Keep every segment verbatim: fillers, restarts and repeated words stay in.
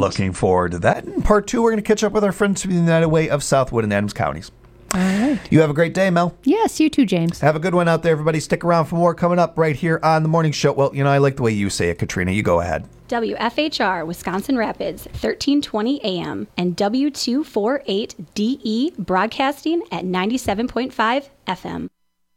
Looking forward to that. In part two, we're going to catch up with our friends from the United Way of Southwood and Adams counties. All right. You have a great day, Mel. Yes, you too, James. Have a good one out there, everybody. Stick around for more coming up right here on the morning show. Well, you know, I like the way you say it, Katrina. You go ahead. W F H R, Wisconsin Rapids, thirteen twenty A M, and W two forty-eight D E, broadcasting at ninety-seven point five F M.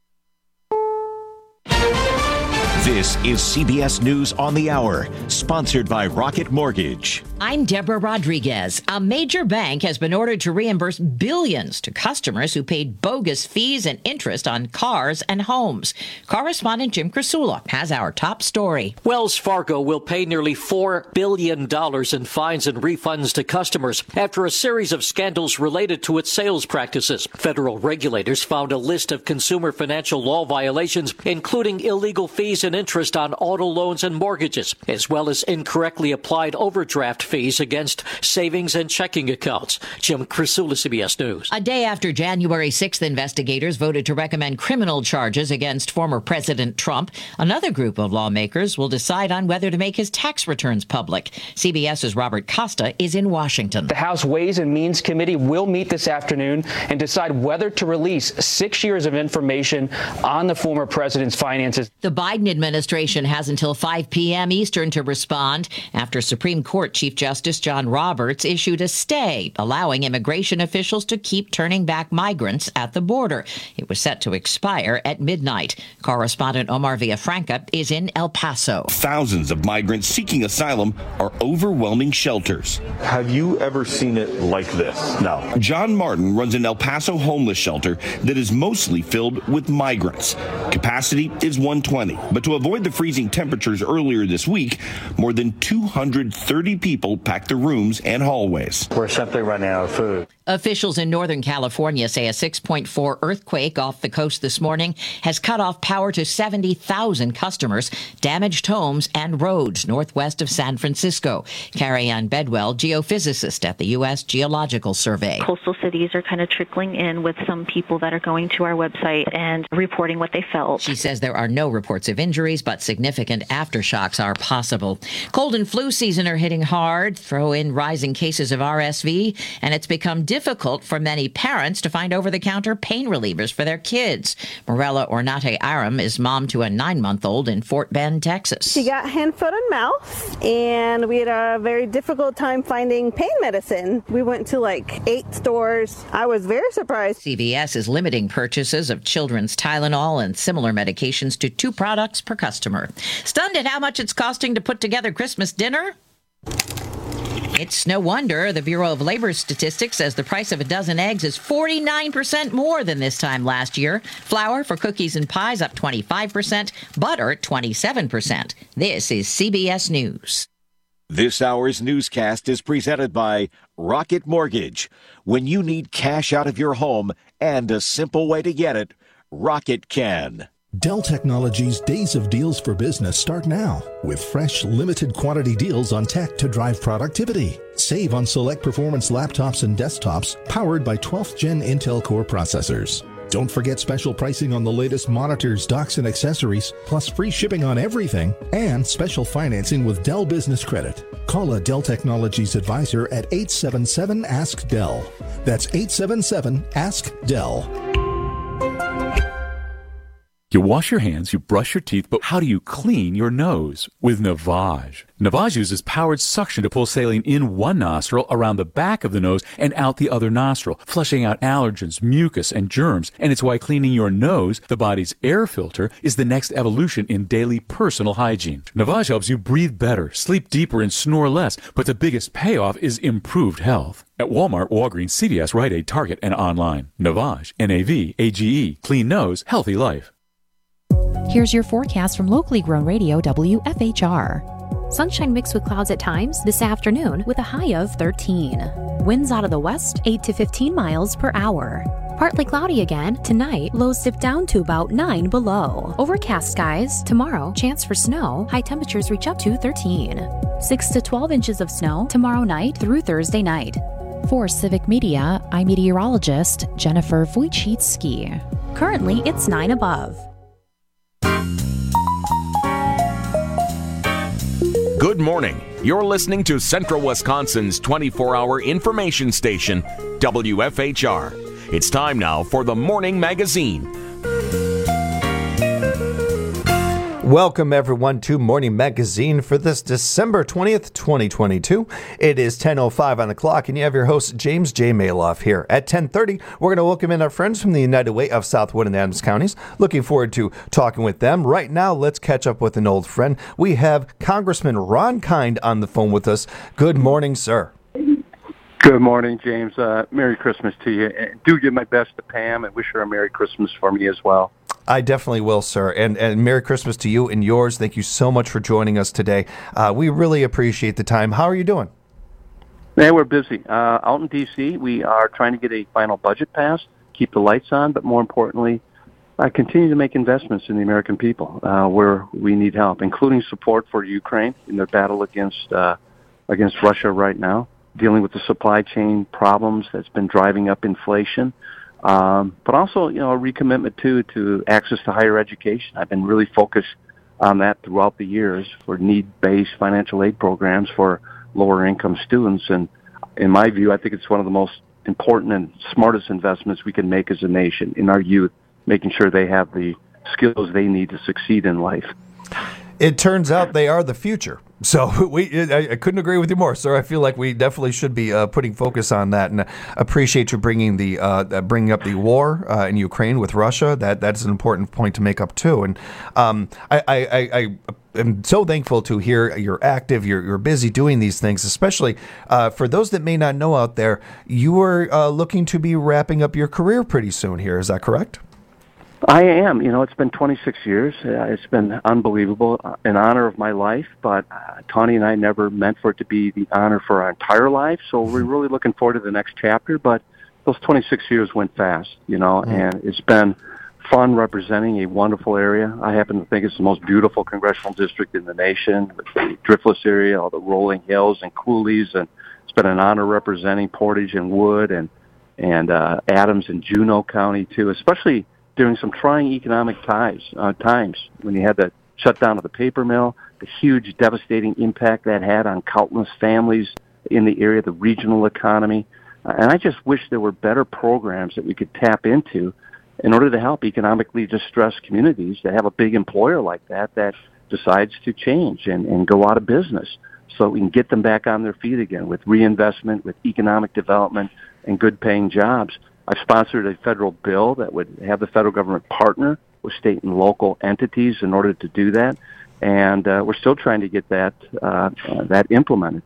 This is C B S News on the Hour, sponsored by Rocket Mortgage. I'm Deborah Rodriguez. A major bank has been ordered to reimburse billions to customers who paid bogus fees and interest on cars and homes. Correspondent Jim Krasula has our top story. Wells Fargo will pay nearly four billion dollars in fines and refunds to customers after a series of scandals related to its sales practices. Federal regulators found a list of consumer financial law violations, including illegal fees and interest on auto loans and mortgages, as well as incorrectly applied overdraft fees against savings and checking accounts. Jim Krasula, C B S News. A day after January sixth, investigators voted to recommend criminal charges against former President Trump. Another group of lawmakers will decide on whether to make his tax returns public. CBS's Robert Costa is in Washington. The House Ways and Means Committee will meet this afternoon and decide whether to release six years of information on the former president's finances. The Biden administration has until five p.m. Eastern to respond after Supreme Court Chief Justice John Roberts issued a stay, allowing immigration officials to keep turning back migrants at the border. It was set to expire at midnight. Correspondent Omar Villafranca is in El Paso. Thousands of migrants seeking asylum are overwhelming shelters. Have you ever seen it like this? No. John Martin runs an El Paso homeless shelter that is mostly filled with migrants. Capacity is one twenty, but to avoid the freezing temperatures earlier this week, more than two hundred thirty people packed the rooms and hallways. We're simply running out of food. Officials in Northern California say a six point four earthquake off the coast this morning has cut off power to seventy thousand customers, damaged homes and roads northwest of San Francisco. Carrie Ann Bedwell, geophysicist at the U S Geological Survey. Coastal cities are kind of trickling in with some people that are going to our website and reporting what they felt. She says there are no reports of injuries, but significant aftershocks are possible. Cold and flu season are hitting hard. Throw in rising cases of R S V, and it's become difficult for many parents to find over-the-counter pain relievers for their kids. Morella Ornate Aram is mom to a nine-month-old in Fort Bend, Texas. She got hand, foot, and mouth, and we had a very difficult time finding pain medicine. We went to like eight stores. I was very surprised. C V S is limiting purchases of children's Tylenol and similar medications to two products per customer. Stunned at how much it's costing to put together Christmas dinner? It's no wonder the Bureau of Labor Statistics says the price of a dozen eggs is forty-nine percent more than this time last year. Flour for cookies and pies up twenty-five percent, butter twenty-seven percent. This is C B S News. This hour's newscast is presented by Rocket Mortgage. When you need cash out of your home and a simple way to get it, Rocket can. Dell Technologies' Days of Deals for Business start now with fresh, limited quantity deals on tech to drive productivity. Save on select performance laptops and desktops powered by twelfth gen Intel Core processors. Don't forget special pricing on the latest monitors, docks, and accessories, plus free shipping on everything, and special financing with Dell Business Credit. Call a Dell Technologies advisor at eight seven seven, ask Dell. That's eight seven seven, ask Dell. You wash your hands, you brush your teeth, but how do you clean your nose? With Navage. Navage uses powered suction to pull saline in one nostril, around the back of the nose, and out the other nostril, flushing out allergens, mucus, and germs. And it's why cleaning your nose, the body's air filter, is the next evolution in daily personal hygiene. Navage helps you breathe better, sleep deeper, and snore less, but the biggest payoff is improved health. At Walmart, Walgreens, C V S, Rite Aid, Target, and online. Navage. N A V A G E. Clean nose, healthy life. Here's your forecast from locally grown radio W F H R. Sunshine mixed with clouds at times this afternoon with a high of thirteen. Winds out of the west, eight to fifteen miles per hour. Partly cloudy again. Tonight, lows dip down to about nine below. Overcast skies. Tomorrow, chance for snow. High temperatures reach up to thirteen. six to twelve inches of snow tomorrow night through Thursday night. For Civic Media, I'm meteorologist Jennifer Wojcicki. Currently, it's nine above. Good morning. You're listening to Central Wisconsin's twenty-four hour information station, W F H R. It's time now for the Morning Magazine. Welcome, everyone, to Morning Magazine for this December twentieth, twenty twenty-two. It is ten oh five on the clock, and you have your host, James J. Maloff, here. At ten thirty, we're going to welcome in our friends from the United Way of Southwood and Adams counties. Looking forward to talking with them. Right now, let's catch up with an old friend. We have Congressman Ron Kind on the phone with us. Good morning, sir. Good morning, James. Uh, Merry Christmas to you. And do give my best to Pam and wish her a Merry Christmas for me as well. I definitely will, sir. And, and Merry Christmas to you and yours. Thank you so much for joining us today. Uh, we really appreciate the time. How are you doing? Man, we're busy. Uh, out in D C, we are trying to get a final budget passed, keep the lights on, but more importantly, uh, continue to make investments in the American people uh, where we need help, including support for Ukraine in their battle against uh, against Russia right now, dealing with the supply chain problems that's been driving up inflation. Um, but also, you know, a recommitment too to access to higher education. I've been really focused on that throughout the years for need-based financial aid programs for lower-income students. And in my view, I think it's one of the most important and smartest investments we can make as a nation in our youth, making sure they have the skills they need to succeed in life. It turns out they are the future. So we, I, I couldn't agree with you more, sir. I feel like we definitely should be uh, putting focus on that, and appreciate you bringing the uh, bringing up the war uh, in Ukraine with Russia. That that's an important point to make up too. And um, I, I, I, I am so thankful to hear you're active, you're you're busy doing these things. Especially uh, for those that may not know out there, you are uh, looking to be wrapping up your career pretty soon. Here, is that correct? I am. You know, it's been twenty-six years. Uh, it's been unbelievable, uh, an honor of my life, but uh, Tawny and I never meant for it to be the honor for our entire life, so we're really looking forward to the next chapter, but those twenty-six years went fast, you know, mm. and it's been fun representing a wonderful area. I happen to think it's the most beautiful congressional district in the nation, with the Driftless area, all the rolling hills and coulees, and it's been an honor representing Portage and Wood and, and uh, Adams and Juneau County, too, especially during some trying economic times, uh, times when you had the shutdown of the paper mill, the huge devastating impact that had on countless families in the area, the regional economy. Uh, and I just wish there were better programs that we could tap into in order to help economically distressed communities that have a big employer like that that decides to change and, and go out of business, so we can get them back on their feet again with reinvestment, with economic development, and good-paying jobs. I've sponsored a federal bill that would have the federal government partner with state and local entities in order to do that, and uh, we're still trying to get that uh, uh, that implemented.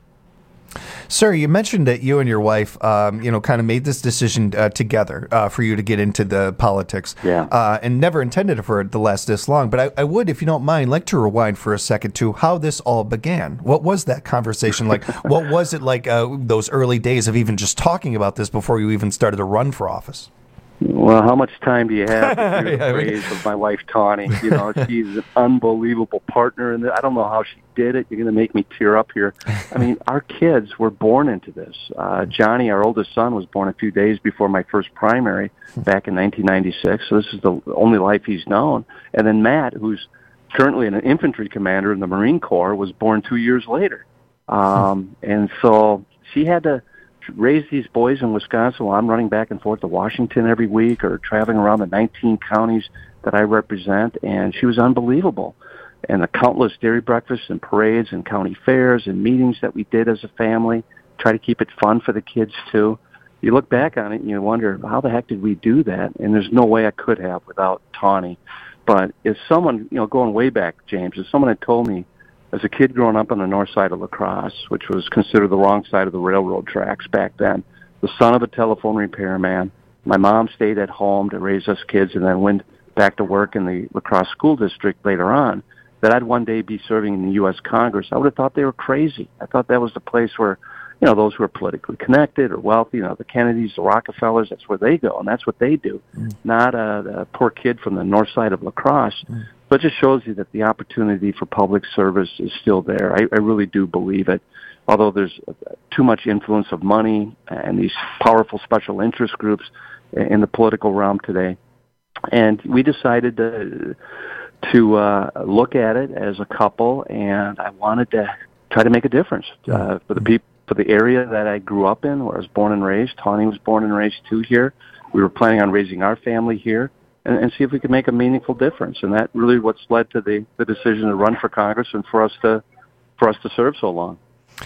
Sir, you mentioned that you and your wife, um, you know, kind of made this decision uh, together uh, for you to get into the politics, yeah, uh, and never intended it for it to last this long. But I, I would, if you don't mind, like to rewind for a second to how this all began. What was that conversation like? What was it like? Uh, those early days of even just talking about this before you even started to run for office. Well, how much time do you have to hear the praise of my wife, Tawny? You know, she's an unbelievable partner, and I don't know how she did it. You're going to make me tear up here. I mean, our kids were born into this. Uh, Johnny, our oldest son, was born a few days before my first primary back in nineteen ninety-six, so this is the only life he's known. And then Matt, who's currently an infantry commander in the Marine Corps, was born two years later. Um, and so she had to raise these boys in Wisconsin while I'm running back and forth to Washington every week or traveling around the nineteen counties that I represent, and she was unbelievable. And the countless dairy breakfasts and parades and county fairs and meetings that we did as a family, try to keep it fun for the kids too. You look back on it and you wonder, how the heck did we do that? And there's no way I could have without Tawny. But if someone, you know, going way back, James, if someone had told me as a kid growing up on the north side of La Crosse, which was considered the wrong side of the railroad tracks back then, the son of a telephone repairman, my mom stayed at home to raise us kids and then went back to work in the La Crosse school district later on, that I'd one day be serving in the U S Congress, I would have thought they were crazy. I thought that was the place where, you know, those who are politically connected or wealthy, you know, the Kennedys, the Rockefellers, that's where they go, and that's what they do, mm. not a, a poor kid from the north side of La Crosse. Mm. But it just shows you that the opportunity for public service is still there. I, I really do believe it. Although there's too much influence of money and these powerful special interest groups in the political realm today. And we decided to, to uh, look at it as a couple, and I wanted to try to make a difference uh, for the people, for the area that I grew up in, where I was born and raised. Tawny was born and raised too here. We were planning on raising our family here, and, and see if we could make a meaningful difference. And that really what's led to the, the decision to run for Congress and for us to for us to serve so long.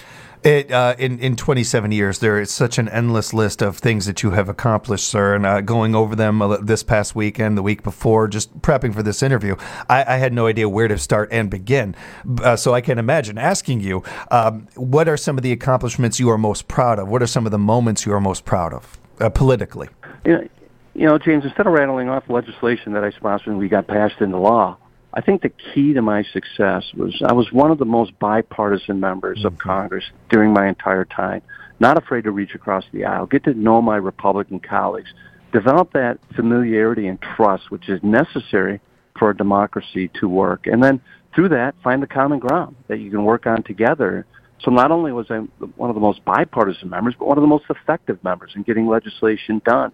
It, uh, in, in twenty-seven years, there is such an endless list of things that you have accomplished, sir, and uh, going over them uh, this past weekend, the week before, just prepping for this interview, I, I had no idea where to start and begin. Uh, so I can imagine asking you, um, what are some of the accomplishments you are most proud of? What are some of the moments you are most proud of, uh, politically? You know, you know, James, instead of rattling off legislation that I sponsored and we got passed into law, I think the key to my success was I was one of the most bipartisan members of Congress during my entire time, not afraid to reach across the aisle, get to know my Republican colleagues, develop that familiarity and trust which is necessary for a democracy to work, and then through that find the common ground that you can work on together. So not only was I one of the most bipartisan members, but one of the most effective members in getting legislation done.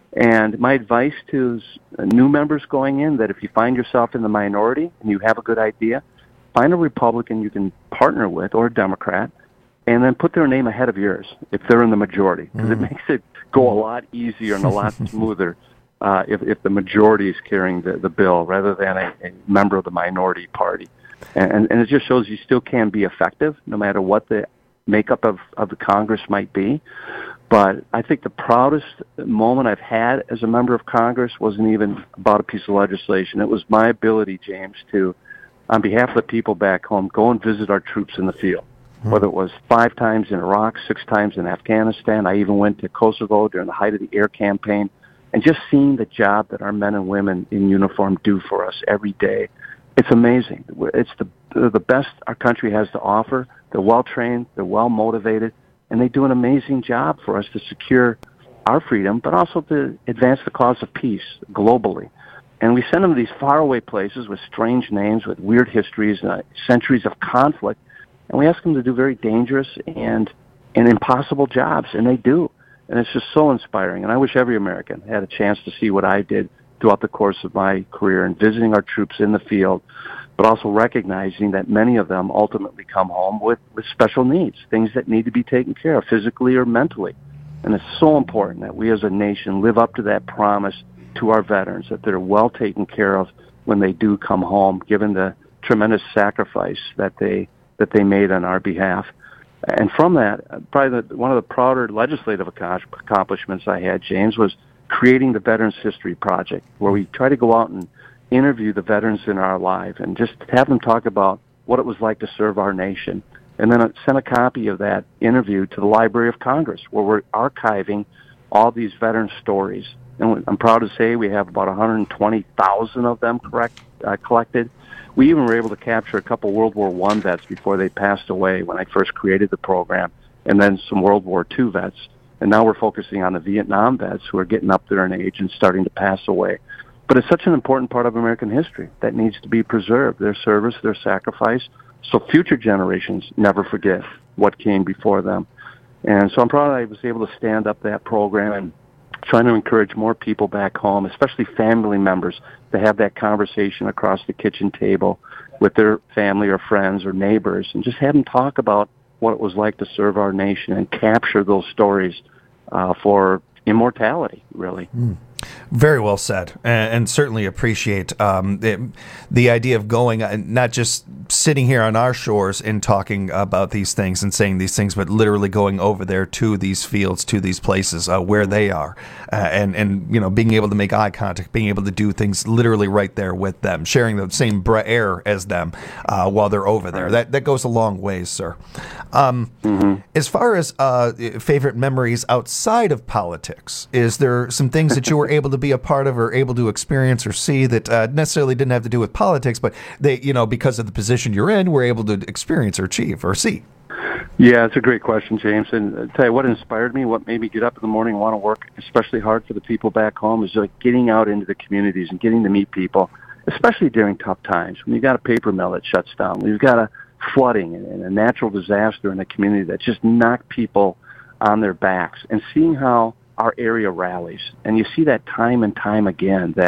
And my advice to new members going in, that if you find yourself in the minority and you have a good idea, find a Republican you can partner with or a Democrat, and then put their name ahead of yours if they're in the majority, because mm. it makes it go a lot easier and a lot smoother uh, if, if the majority is carrying the, the bill rather than a, a member of the minority party. And, and it just shows you still can be effective no matter what the makeup of, of the Congress might be. But I think the proudest moment I've had as a member of Congress wasn't even about a piece of legislation. It was my ability, James, to, on behalf of the people back home, go and visit our troops in the field. Mm-hmm. Whether it was five times in Iraq, six times in Afghanistan, I even went to Kosovo during the height of the air campaign, and just seeing the job that our men and women in uniform do for us every day. It's amazing. It's the the best our country has to offer. They're well-trained, they're well-motivated, and they do an amazing job for us to secure our freedom, but also to advance the cause of peace globally. And we send them to these faraway places with strange names, with weird histories, uh, centuries of conflict, and we ask them to do very dangerous and, and impossible jobs, and they do. And it's just so inspiring. And I wish every American had a chance to see what I did throughout the course of my career and visiting our troops in the field, but also recognizing that many of them ultimately come home with, with special needs, things that need to be taken care of physically or mentally. And it's so important that we as a nation live up to that promise to our veterans, that they're well taken care of when they do come home, given the tremendous sacrifice that they that they made on our behalf. And from that, probably the, one of the prouder legislative accomplishments I had, James, was creating the Veterans History Project, where we try to go out and interview the veterans in our life and just have them talk about what it was like to serve our nation. And then send a copy of that interview to the Library of Congress, where we're archiving all these veteran stories. And I'm proud to say we have about one hundred twenty thousand of them correct, uh, collected. We even were able to capture a couple World War One vets before they passed away when I first created the program, and then some World War Two vets. And now we're focusing on the Vietnam vets who are getting up there in age and starting to pass away. But it's such an important part of American history that needs to be preserved, their service, their sacrifice, so future generations never forget what came before them. And so I'm proud I was able to stand up that program and trying to encourage more people back home, especially family members, to have that conversation across the kitchen table with their family or friends or neighbors, and just have them talk about what it was like to serve our nation and capture those stories uh, for immortality, really. Mm. Very well said, and, and certainly appreciate um, the, the idea of going, uh, not just sitting here on our shores and talking about these things and saying these things, but literally going over there to these fields, to these places uh, where they are, uh, and, and you know, being able to make eye contact, being able to do things literally right there with them, sharing the same air as them uh, while they're over there. That that goes a long ways, sir. Um, mm-hmm. As far as uh, favorite memories outside of politics, is there some things that you were able to be a part of or able to experience or see that uh, necessarily didn't have to do with politics, but they, you know, because of the position you're in, were able to experience or achieve or see? Yeah, it's a great question, James. And I'll tell you what inspired me, what made me get up in the morning and want to work especially hard for the people back home, is like getting out into the communities and getting to meet people, especially during tough times. When you've got a paper mill that shuts down, when you've got a flooding and a natural disaster in a community that just knocked people on their backs, and seeing how our area rallies. And you see that time and time again, that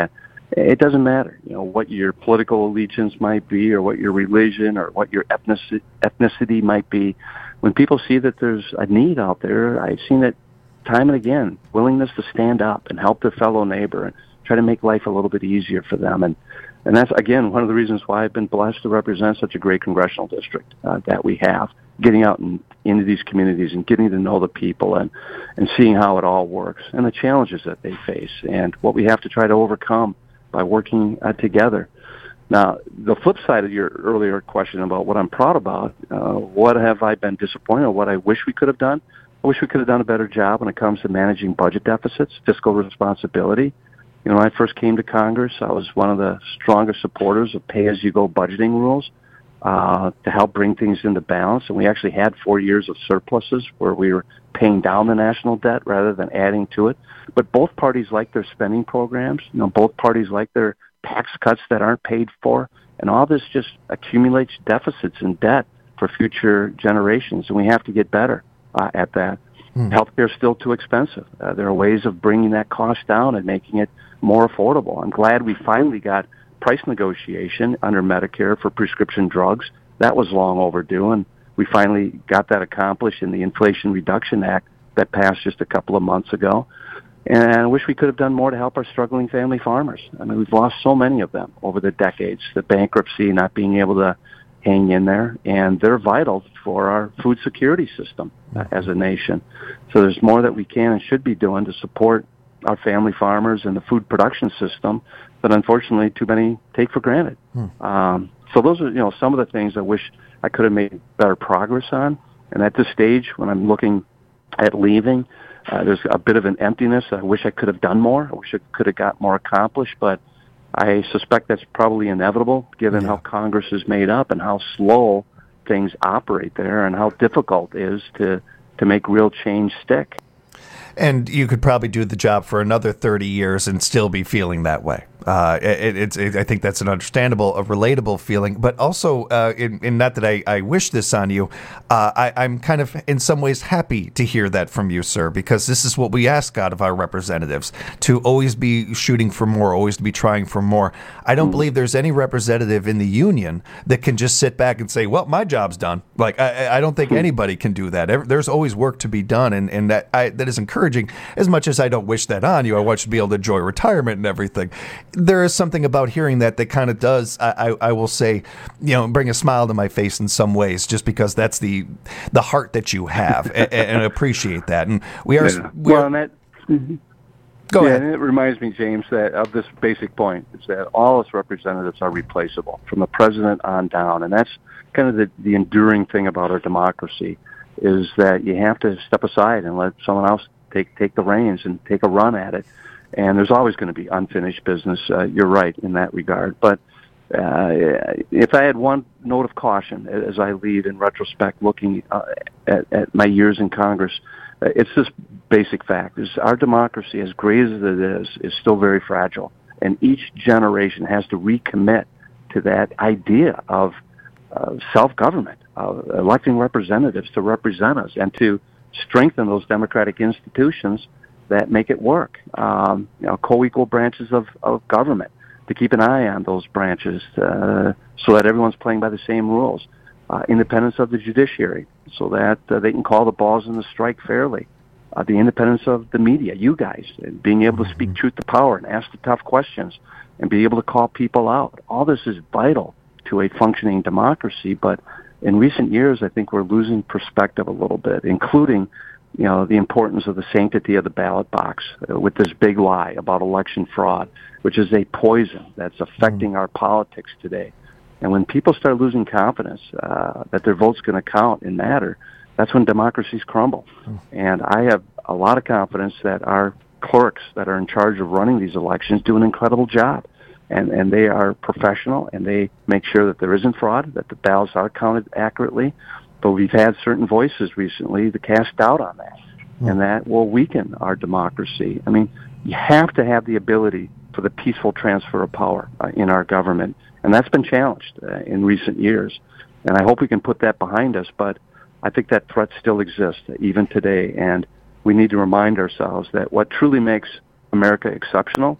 It doesn't matter, you know, what your political allegiance might be or what your religion or what your ethnicity, ethnicity might be. When people see that there's a need out there, I've seen it time and again, willingness to stand up and help their fellow neighbor and try to make life a little bit easier for them. And and that's, again, one of the reasons why I've been blessed to represent such a great congressional district uh, that we have, getting out and into these communities and getting to know the people and, and seeing how it all works and the challenges that they face and what we have to try to overcome by working uh, together. Now, the flip side of your earlier question about what I'm proud about, uh, what have I been disappointed or what I wish we could have done? I wish we could have done a better job when it comes to managing budget deficits, fiscal responsibility. You know, when I first came to Congress, I was one of the strongest supporters of pay-as-you-go budgeting rules uh, to help bring things into balance. And we actually had four years of surpluses where we were paying down the national debt rather than adding to it. But both parties like their spending programs. You know, both parties like their tax cuts that aren't paid for. And all this just accumulates deficits and debt for future generations. And we have to get better uh, at that. Mm. Healthcare is still too expensive. Uh, there are ways of bringing that cost down and making it more affordable. I'm glad we finally got price negotiation under Medicare for prescription drugs. That was long overdue, and we finally got that accomplished in the Inflation Reduction Act that passed just a couple of months ago. And I wish we could have done more to help our struggling family farmers. I mean, we've lost so many of them over the decades, the bankruptcy, not being able to hang in there, and they're vital for our food security system uh, as a nation. So there's more that we can and should be doing to support our family farmers and the food production system that unfortunately too many take for granted. Hmm. Um, so those are, you know, some of the things I wish I could have made better progress on. And at this stage, when I'm looking at leaving, uh, there's a bit of an emptiness. I wish I could have done more. I wish I could have got more accomplished, but I suspect that's probably inevitable given yeah. how Congress is made up and how slow things operate there and how difficult it is to, to make real change stick. And you could probably do the job for another thirty years and still be feeling that way. Uh, it, it's, it, I think that's an understandable, a relatable feeling. But also, uh, in, in not that I, I wish this on you, uh, I, I'm kind of in some ways happy to hear that from you, sir, because this is what we ask out of our representatives, to always be shooting for more, always to be trying for more. I don't mm. believe there's any representative in the union that can just sit back and say, well, my job's done. Like, I, I don't think mm. anybody can do that. There's always work to be done, and, and that I, that is encouraging. As much as I don't wish that on you, I want you to be able to enjoy retirement and everything. There is something about hearing that that kind of does, I, I, I will say, you know, bring a smile to my face in some ways, just because that's the the heart that you have, and, and appreciate that. And we are. Yeah. We well, are and that, mm-hmm. Go yeah, ahead. And it reminds me, James, that of this basic point is that all us representatives are replaceable, from the president on down, and that's kind of the, the enduring thing about our democracy, is that you have to step aside and let someone else take take the reins and take a run at it. And there's always going to be unfinished business. Uh, you're right in that regard. But uh, if I had one note of caution as I leave in retrospect, looking uh, at, at my years in Congress, uh, it's this basic fact: is our democracy, as great as it is, is still very fragile. And each generation has to recommit to that idea of uh, self-government, of electing representatives to represent us, and to strengthen those democratic institutions that make it work. Um, you know, co-equal branches of, of government, to keep an eye on those branches uh, so that everyone's playing by the same rules. Uh, independence of the judiciary, so that uh, they can call the balls in the strike fairly. Uh, the independence of the media, you guys, and being able to speak truth to power and ask the tough questions and be able to call people out. All this is vital to a functioning democracy, but in recent years, I think we're losing perspective a little bit, including, you know, the importance of the sanctity of the ballot box uh, with this big lie about election fraud, which is a poison that's affecting mm. our politics today. And when people start losing confidence uh, that their vote's going to count and matter, that's when democracies crumble. Mm. And I have a lot of confidence that our clerks that are in charge of running these elections do an incredible job. And, and they are professional, and they make sure that there isn't fraud, that the ballots are counted accurately. But we've had certain voices recently that cast doubt on that, mm. and that will weaken our democracy. I mean, you have to have the ability for the peaceful transfer of power uh, in our government, and that's been challenged uh, in recent years. And I hope we can put that behind us, but I think that threat still exists even today, and we need to remind ourselves that what truly makes America exceptional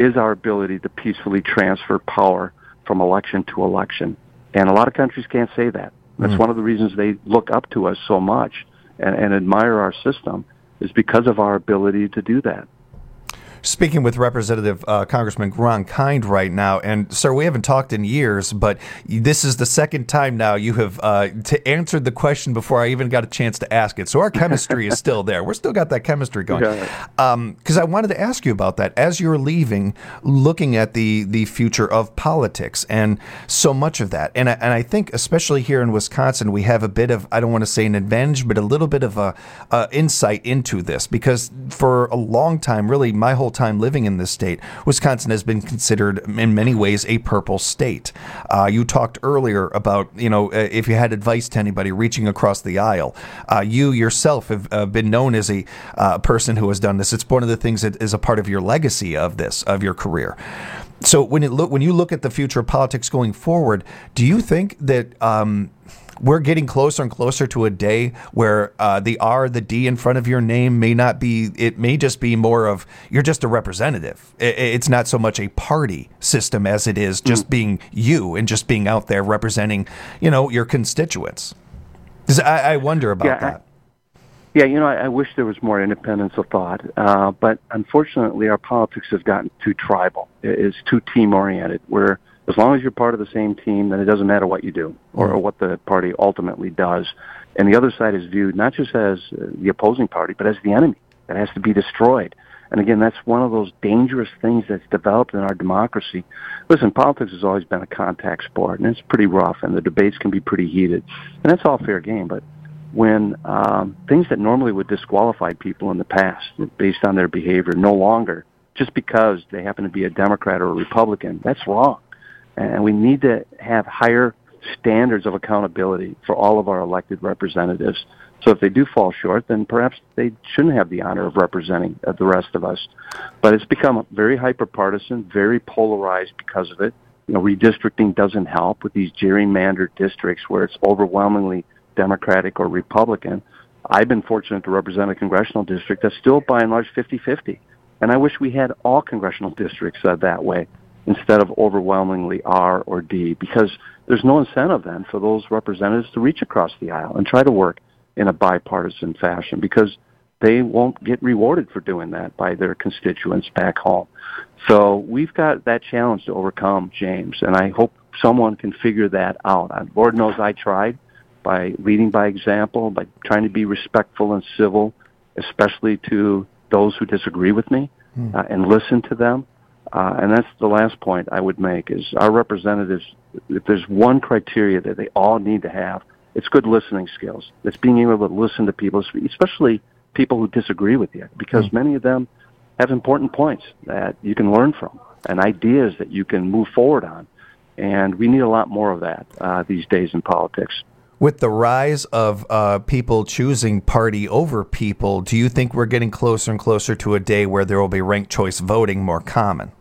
is our ability to peacefully transfer power from election to election. And a lot of countries can't say that. That's mm. one of the reasons they look up to us so much and, and admire our system, is because of our ability to do that. Speaking with Representative uh, Congressman Ron Kind right now, and sir, we haven't talked in years, but this is the second time now you have uh, to answered the question before I even got a chance to ask it. So our chemistry is still there. We're still got that chemistry going. Because um, I wanted to ask you about that as you're leaving, looking at the the future of politics and so much of that. And I, and I think especially here in Wisconsin, we have a bit of, I don't want to say an advantage, but a little bit of a, a insight into this, because for a long time, really my whole time living in this state, Wisconsin has been considered in many ways a purple state. Uh, you talked earlier about, you know, if you had advice to anybody reaching across the aisle. Uh, you yourself have uh, been known as a uh, person who has done this. It's one of the things that is a part of your legacy of this, of your career. So when it look, when you look at the future of politics going forward, do you think that um, we're getting closer and closer to a day where uh, the R, the D in front of your name may not be, it may just be more of, you're just a representative. It's not so much a party system as it is just mm. being you and just being out there representing, you know, your constituents. 'Cause I, I wonder about yeah, that. I, yeah, you know, I, I wish there was more independence of thought, uh, but unfortunately our politics has gotten too tribal. It's too team-oriented, where as long as you're part of the same team, then it doesn't matter what you do or, or what the party ultimately does. And the other side is viewed not just as uh, the opposing party, but as the enemy that has to be destroyed. And again, that's one of those dangerous things that's developed in our democracy. Listen, politics has always been a contact sport, and it's pretty rough, and the debates can be pretty heated. And that's all fair game, but when um, things that normally would disqualify people in the past based on their behavior no longer, just because they happen to be a Democrat or a Republican, that's wrong. And we need to have higher standards of accountability for all of our elected representatives. So if they do fall short, then perhaps they shouldn't have the honor of representing uh, the rest of us. But it's become very hyper-partisan, very polarized because of it. You know, redistricting doesn't help with these gerrymandered districts where it's overwhelmingly Democratic or Republican. I've been fortunate to represent a congressional district that's still by and large fifty-fifty. And I wish we had all congressional districts uh, that way, instead of overwhelmingly R or D, because there's no incentive then for those representatives to reach across the aisle and try to work in a bipartisan fashion, because they won't get rewarded for doing that by their constituents back home. So we've got that challenge to overcome, James, and I hope someone can figure that out. Lord knows I tried by leading by example, by trying to be respectful and civil, especially to those who disagree with me, mm. uh, and listen to them. Uh, and that's the last point I would make, is our representatives, if there's one criteria that they all need to have, it's good listening skills. It's being able to listen to people, especially people who disagree with you, because mm. many of them have important points that you can learn from and ideas that you can move forward on. And we need a lot more of that uh, these days in politics. With the rise of uh, people choosing party over people, do you think we're getting closer and closer to a day where there will be ranked choice voting more common?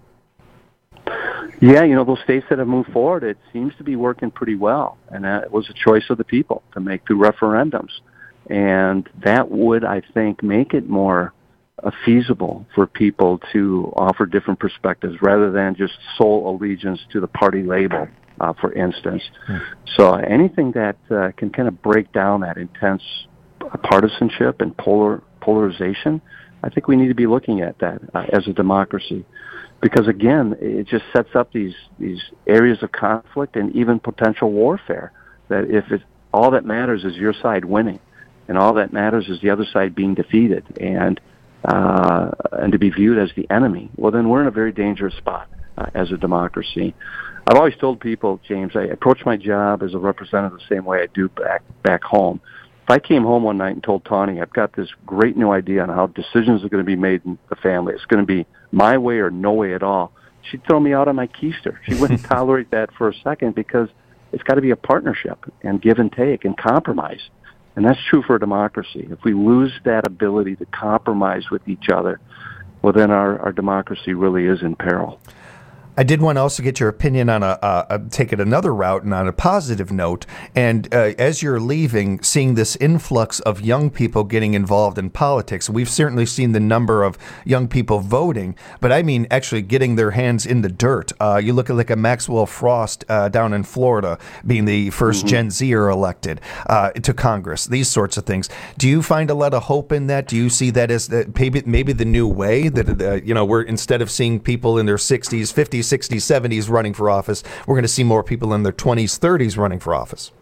Yeah, you know, those states that have moved forward, it seems to be working pretty well. And that was a choice of the people to make through referendums. And that would, I think, make it more uh, feasible for people to offer different perspectives rather than just sole allegiance to the party label, uh, for instance. Hmm. So anything that uh, can kind of break down that intense partisanship and polar polarization, I think we need to be looking at that uh, as a democracy. Because again, it just sets up these these areas of conflict and even potential warfare. That if it, all that matters is your side winning, and all that matters is the other side being defeated, and uh, and to be viewed as the enemy, well, then we're in a very dangerous spot uh, as a democracy. I've always told people, James, I approach my job as a representative the same way I do back back home. If I came home one night and told Tawny, I've got this great new idea on how decisions are going to be made in the family, it's going to be my way or no way at all, she'd throw me out on my keister. She wouldn't tolerate that for a second, because it's got to be a partnership and give and take and compromise. And that's true for a democracy. If we lose that ability to compromise with each other, well, then our, our democracy really is in peril. I did want to also get your opinion on a, a, a take it another route and on a positive note. And uh, as you're leaving, seeing this influx of young people getting involved in politics, we've certainly seen the number of young people voting, but I mean actually getting their hands in the dirt. Uh, you look at like a Maxwell Frost uh, down in Florida being the first mm-hmm. Gen Zer elected uh, to Congress, these sorts of things. Do you find a lot of hope in that? Do you see that as uh, maybe, maybe the new way that, uh, you know, we're instead of seeing people in their sixties, fifties, sixties, seventies running for office, we're going to see more people in their twenties, thirties running for office?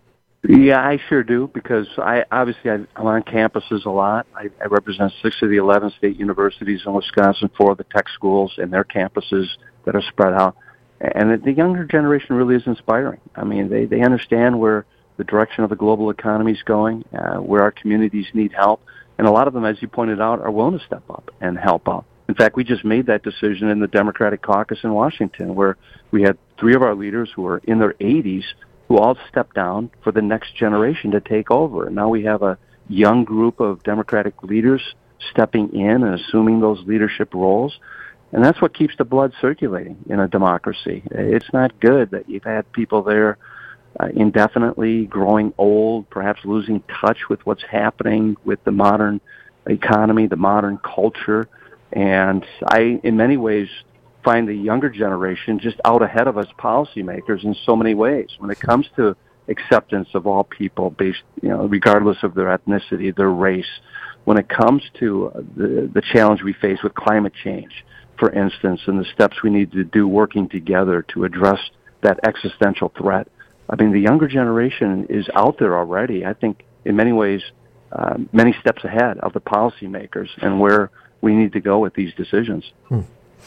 Yeah, I sure do, because I obviously I, I'm on campuses a lot. I, I represent six of the eleven state universities in Wisconsin, four of the tech schools and their campuses that are spread out. And the younger generation really is inspiring. I mean, they, they understand where the direction of the global economy is going, uh, where our communities need help. And a lot of them, as you pointed out, are willing to step up and help out. In fact, we just made that decision in the Democratic caucus in Washington, where we had three of our leaders who are in their eighties who all stepped down for the next generation to take over. And now we have a young group of Democratic leaders stepping in and assuming those leadership roles. And that's what keeps the blood circulating in a democracy. It's not good that you've had people there uh, indefinitely growing old, perhaps losing touch with what's happening with the modern economy, the modern culture. And I, in many ways, find the younger generation just out ahead of us policymakers in so many ways when it comes to acceptance of all people based, you know, regardless of their ethnicity, their race. When it comes to the, the challenge we face with climate change, for instance, and the steps we need to do working together to address that existential threat. I mean, the younger generation is out there already, I think, in many ways, uh, many steps ahead of the policymakers and where we need to go with these decisions. Hmm.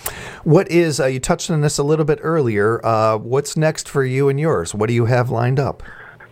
What is, uh, you touched on this a little bit earlier, uh, what's next for you and yours? What do you have lined up?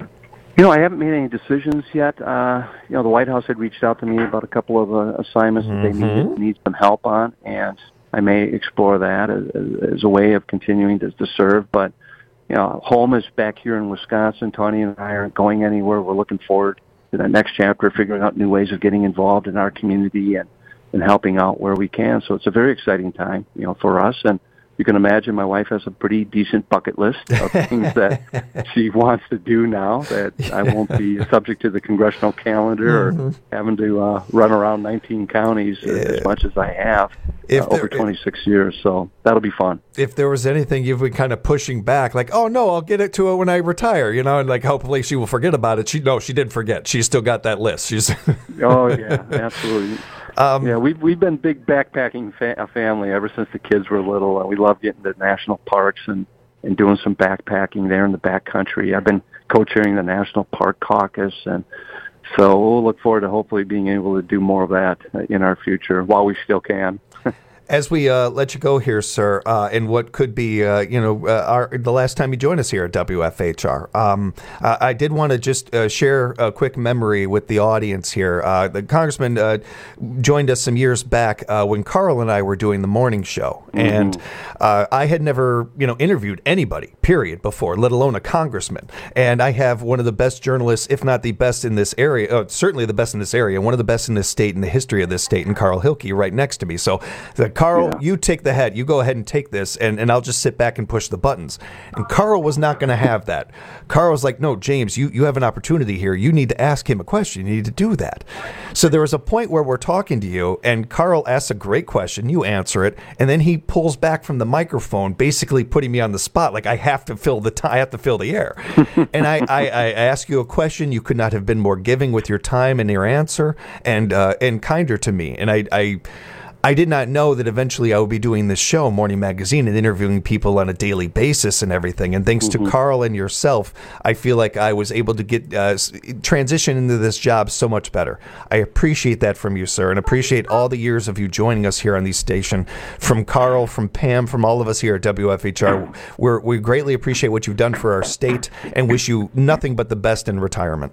You know, I haven't made any decisions yet. Uh, you know, the White House had reached out to me about a couple of uh, assignments mm-hmm. that they need, need some help on, and I may explore that as, as a way of continuing to, to serve. But, you know, home is back here in Wisconsin. Tony and I aren't going anywhere. We're looking forward to the next chapter, figuring out new ways of getting involved in our community and, and helping out where we can. So it's a very exciting time, you know, for us. And you can imagine my wife has a pretty decent bucket list of things that she wants to do now that I won't be subject to the congressional calendar mm-hmm. or having to uh, run around nineteen counties yeah. as much as I have uh, over twenty-six years. So that'll be fun. If there was anything you've been kind of pushing back, like, oh, no, I'll get it to it when I retire, you know, and like hopefully she will forget about it. She No, she didn't forget. She's still got that list. She's Oh, yeah, absolutely. Um, yeah, we've we've been big backpacking fa- family ever since the kids were little. Uh, we love getting to national parks and, and doing some backpacking there in the backcountry. I've been co-chairing the National Park Caucus, and so we'll look forward to hopefully being able to do more of that in our future while we still can. As we uh, let you go here, sir, uh, in what could be, uh, you know, uh, our, the last time you joined us here at W F H R, um, uh, I did want to just uh, share a quick memory with the audience here. Uh, the congressman uh, joined us some years back uh, when Carl and I were doing the morning show, mm-hmm. and uh, I had never, you know, interviewed anybody, period, before, let alone a congressman. And I have one of the best journalists, if not the best in this area, uh, certainly the best in this area, one of the best in this state, in the history of this state, and Carl Hilke right next to me. So the Carl, yeah. you take the head. You go ahead and take this, and, and I'll just sit back and push the buttons. And Carl was not going to have that. Carl was like, no, James, you, you have an opportunity here. You need to ask him a question. You need to do that. So there was a point where we're talking to you, and Carl asks a great question. You answer it, and then he pulls back from the microphone, basically putting me on the spot, like I have to fill the t- I have to fill the air. And I, I, I ask you a question. You could not have been more giving with your time and your answer, and uh, and kinder to me. And I. I I did not know that eventually I would be doing this show, Morning Magazine, and interviewing people on a daily basis and everything. And thanks mm-hmm. to Carl and yourself, I feel like I was able to get uh, transition into this job so much better. I appreciate that from you, sir, and appreciate all the years of you joining us here on the station. From Carl, from Pam, from all of us here at W F H R, we're, we greatly appreciate what you've done for our state and wish you nothing but the best in retirement.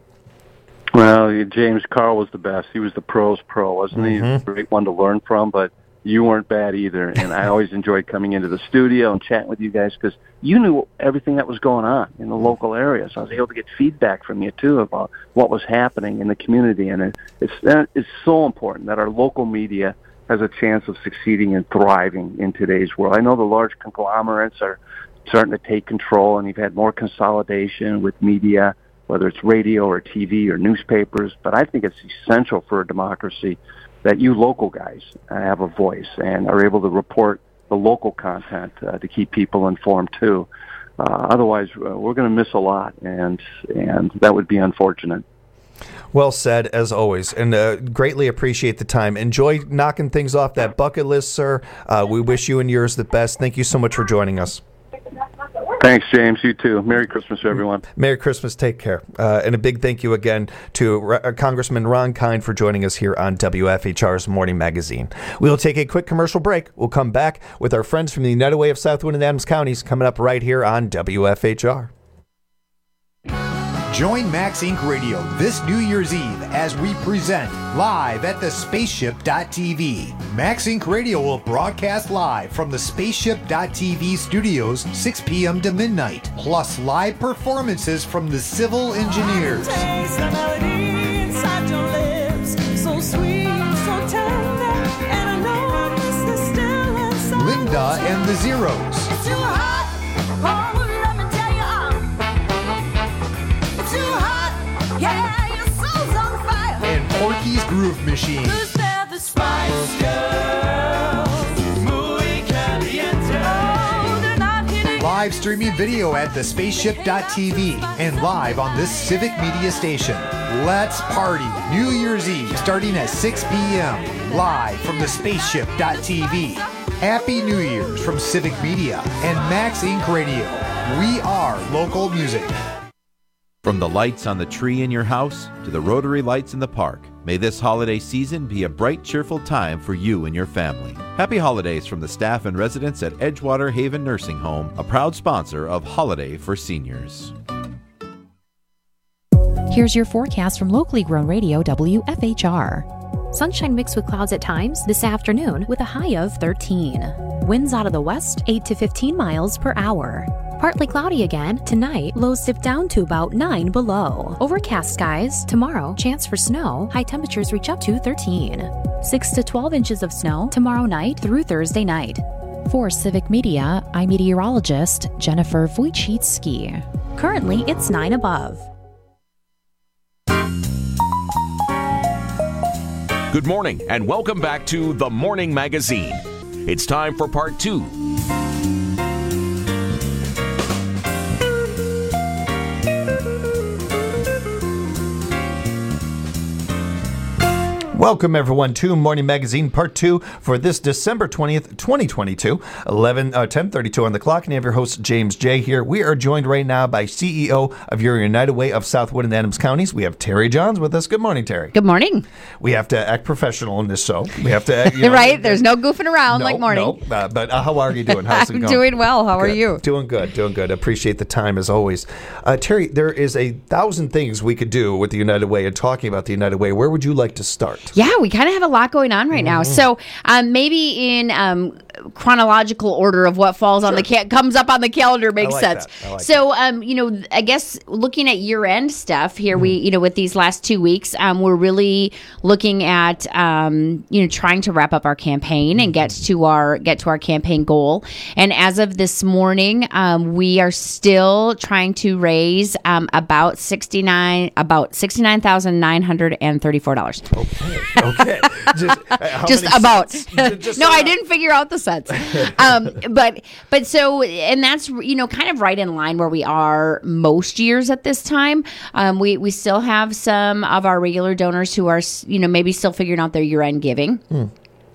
Well, James, Carl was the best. He was the pro's pro, wasn't mm-hmm. he? He was a great one to learn from, but you weren't bad either. And I always enjoyed coming into the studio and chatting with you guys because you knew everything that was going on in the local area. So I was able to get feedback from you, too, about what was happening in the community. And it, it's, it's so important that our local media has a chance of succeeding and thriving in today's world. I know the large conglomerates are starting to take control, and you've had more consolidation with media, whether it's radio or T V or newspapers, but I think it's essential for a democracy that you local guys have a voice and are able to report the local content uh, to keep people informed too. Uh, otherwise, uh, we're going to miss a lot, and and that would be unfortunate. Well said, as always, and uh, greatly appreciate the time. Enjoy knocking things off that bucket list, sir. Uh, we wish you and yours the best. Thank you so much for joining us. Thanks, James. You too. Merry Christmas, everyone. Merry Christmas. Take care. Uh, and a big thank you again to uh, Congressman Ron Kind for joining us here on W F H R's Morning Magazine. We'll take a quick commercial break. We'll come back with our friends from the United Way of South Wind and Adams Counties coming up right here on W F H R. Join Max Incorporated. Radio this New Year's Eve as we present live at the spaceship dot t v. Max Incorporated. Radio will broadcast live from the spaceship dot t v studios six p.m. to midnight, plus live performances from the Civil Engineers. Linda and the Zeros. Yeah, your soul's on fire. And Porky's Groove Machine. Who's there, the Spice Girls? Muy caliente. Oh, they're not hitting. Live streaming video at the spaceship dot t v and live on this Civic Media station. Let's party New Year's Eve starting at six p.m. live from the spaceship dot t v. Happy New Year's from Civic Media and Max Incorporated. Radio. We are local music. From the lights on the tree in your house to the rotary lights in the park, may this holiday season be a bright, cheerful time for you and your family. Happy holidays from the staff and residents at Edgewater Haven Nursing Home, a proud sponsor of Holiday for Seniors. Here's your forecast from locally grown radio W F H R. Sunshine mixed with clouds at times this afternoon with a high of thirteen. Winds out of the west, eight to fifteen miles per hour. Partly cloudy again. Tonight, lows dip down to about nine below. Overcast skies. Tomorrow, chance for snow. High temperatures reach up to thirteen. six to twelve inches of snow tomorrow night through Thursday night. For Civic Media, I'm meteorologist Jennifer Wojcicki. Currently, it's nine above. Good morning and welcome back to The Morning Magazine. It's time for part two. Welcome, everyone, to Morning Magazine Part two for this December twentieth, twenty twenty-two, eleven, uh, ten thirty-two on the clock. And you have your host, James J. here. We are joined right now by C E O of your United Way of South Wind and Adams Counties. We have Terry Johns with us. Good morning, Terry. Good morning. We have to act professional in this show. We have to, you know, right? There's no goofing around no, like morning. No, uh, but uh, how are you doing? How's it I'm going? doing well. How good. are you? Doing good, doing good. Appreciate the time as always. Uh, Terry, there is a thousand things we could do with the United Way and talking about the United Way. Where would you like to start? Yeah, we kind of have a lot going on right now. So um, maybe in um, chronological order of what falls sure. on the ca- comes up on the calendar makes like sense. Like so um, you know, I guess looking at year end stuff here, mm-hmm. we you know with these last two weeks, um, we're really looking at um, you know trying to wrap up our campaign and get to our get to our campaign goal. And as of this morning, um, we are still trying to raise um, about sixty nine about sixty nine thousand nine hundred and thirty four dollars. Okay. Okay. Just, uh, just about. just no, I didn't figure out the cents. um, but but so and that's you know kind of right in line where we are most years at this time. Um, we we still have some of our regular donors who are you know maybe still figuring out their year end giving. Hmm.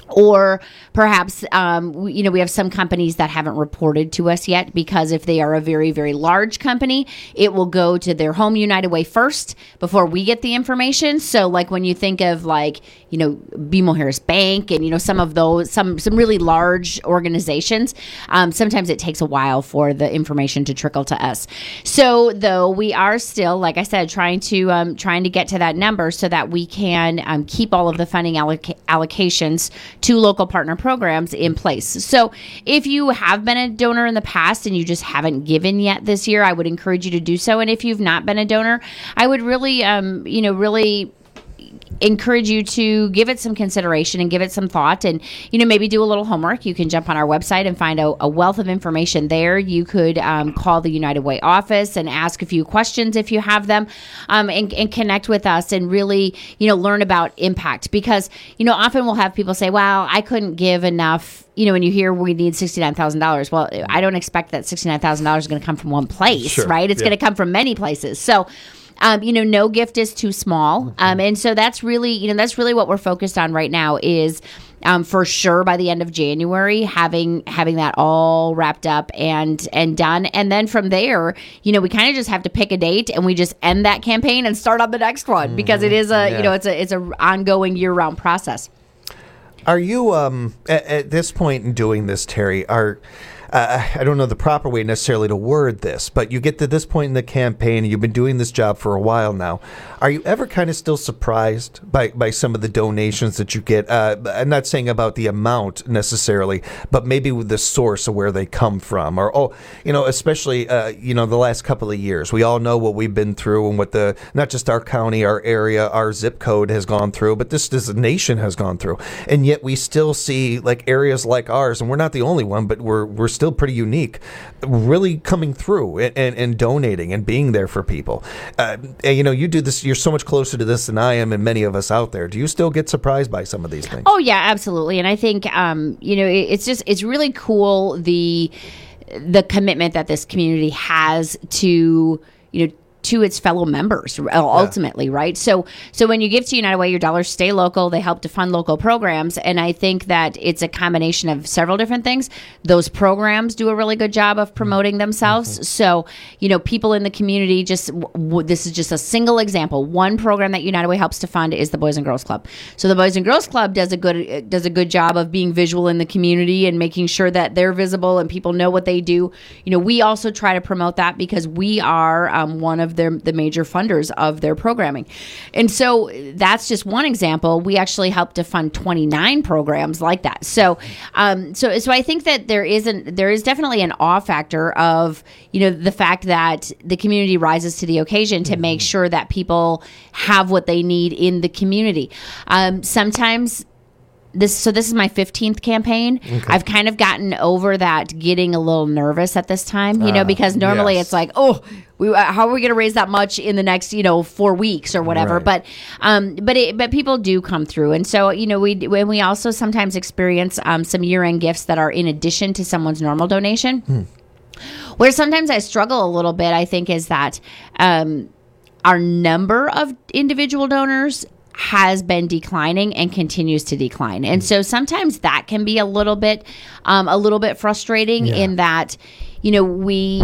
Or perhaps, um, we, you know, we have some companies that haven't reported to us yet because if they are a very, very large company, it will go to their home United Way first before we get the information. So like when you think of like, you know, B M O Harris Bank and, you know, some of those, some some really large organizations, um, sometimes it takes a while for the information to trickle to us. So though we are still, like I said, trying to um, trying to get to that number so that we can um, keep all of the funding alloc- allocations to local partner programs in place. So if you have been a donor in the past and you just haven't given yet this year, I would encourage you to do so. And if you've not been a donor, I would really, um, you know, really encourage you to give it some consideration and give it some thought, and you know maybe do a little homework. You can jump on our website and find a, a wealth of information there. You could um, call the United Way office and ask a few questions if you have them, um, and, and connect with us and really you know learn about impact, because you know often we'll have people say, well, I couldn't give enough. You know, when you hear we need sixty-nine thousand dollars, well, I don't expect that sixty-nine thousand dollars is going to come from one place, Sure. right? It's Yeah. going to come from many places. So, um, you know, no gift is too small. Um, and so that's really, you know, that's really what we're focused on right now is um, for sure by the end of January, having having that all wrapped up and and done. And then from there, you know, we kind of just have to pick a date and we just end that campaign and start on the next one because it is a, Yeah. you know, it's a it's a ongoing year-round process. Are you um, at, at this point in doing this, Terry? Are uh, I don't know the proper way necessarily to word this, but you get to this point in the campaign, and you've been doing this job for a while now. Are you ever kind of still surprised by, by some of the donations that you get? Uh, I'm not saying about the amount necessarily, but maybe with the source of where they come from, or oh, you know, especially uh, you know the last couple of years, we all know what we've been through and what the not just our county, our area, our zip code has gone through, but this this nation has gone through, and yet we still see like areas like ours, and we're not the only one, but we're we're still pretty unique, really coming through and, and, and donating and being there for people. Uh, and, you know, you do this. You're so much closer to this than I am, and many of us out there. Do you still get surprised by some of these things? Oh yeah, absolutely. And I think um, you know it, it's just it's really cool the the commitment that this community has to you know to its fellow members ultimately, yeah. right? So so when you give to United Way, your dollars stay local. They help to fund local programs. And I think that it's a combination of several different things. Those programs do a really good job of promoting themselves. Mm-hmm. So, you know, people in the community just, w- this is just a single example. One program that United Way helps to fund is the Boys and Girls Club. So the Boys and Girls Club does a good, does a good job of being visual in the community and making sure that they're visible and people know what they do. You know, we also try to promote that because we are um, one of their the major funders of their programming. And so that's just one example. We actually help to fund twenty-nine programs like that. So um, so so I think that there isn't there is definitely an awe factor of, you know, the fact that the community rises to the occasion to mm-hmm. make sure that people have what they need in the community. Um, sometimes This so this is my fifteenth campaign. Okay. I've kind of gotten over that getting a little nervous at this time, you know, Uh, because normally yes. it's like, oh, we, uh, how are we going to raise that much in the next, you know, four weeks or whatever? Right. But um, but it, but people do come through, and so you know, we when we also sometimes experience um, some year end gifts that are in addition to someone's normal donation. Hmm. Where sometimes I struggle a little bit, I think, is that um, our number of individual donors has been declining and continues to decline. And so sometimes that can be a little bit um, a little bit frustrating yeah. in that, you know, we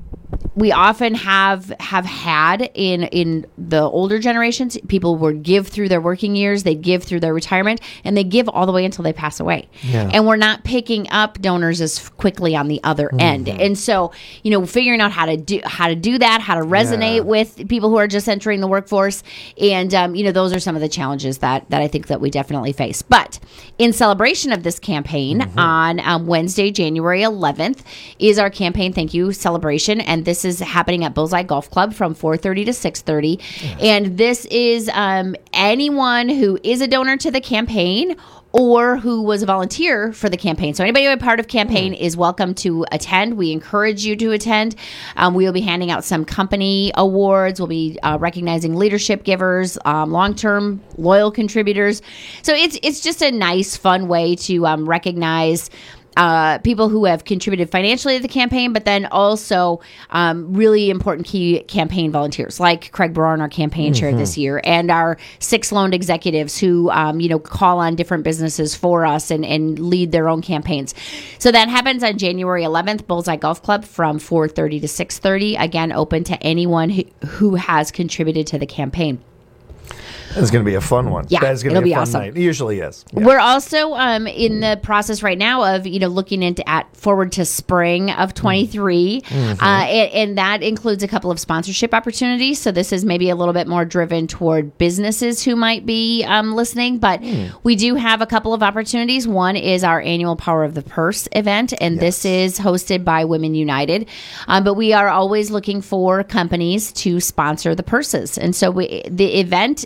we often have have had in in the older generations, people would give through their working years, they give through their retirement, and they give all the way until they pass away. Yeah. And we're not picking up donors as quickly on the other mm-hmm. end. And so, you know, figuring out how to do how to do that, how to resonate yeah. with people who are just entering the workforce, and um, you know, those are some of the challenges that that I think that we definitely face. But in celebration of this campaign, mm-hmm. on um, Wednesday, January eleventh, is our campaign thank you celebration, and this is happening at Bullseye Golf Club from four thirty to six thirty. Yeah. And this is um, anyone who is a donor to the campaign or who was a volunteer for the campaign. So anybody who is a part of campaign mm. is welcome to attend. We encourage you to attend. Um, we will be handing out some company awards. We'll be uh, recognizing leadership givers, um, long-term loyal contributors. So it's it's just a nice, fun way to um, recognize Uh, people who have contributed financially to the campaign, but then also um, really important key campaign volunteers like Craig Braun, our campaign mm-hmm. chair this year, and our six loaned executives who, um, you know, call on different businesses for us and, and lead their own campaigns. So that happens on January eleventh, Bullseye Golf Club from four thirty to six thirty. Again, open to anyone who, who has contributed to the campaign. It's going to be a fun one. Yeah, That's going it'll to be a be fun awesome. night. It usually is. Yeah. We're also um, in the process right now of, you know, looking into at forward to spring of twenty-three. Mm-hmm. Uh, and, and that includes a couple of sponsorship opportunities. So this is maybe a little bit more driven toward businesses who might be um, listening. But mm. we do have a couple of opportunities. One is our annual Power of the Purse event. And yes. this is hosted by Women United. Um, but we are always looking for companies to sponsor the purses. And so we, the event is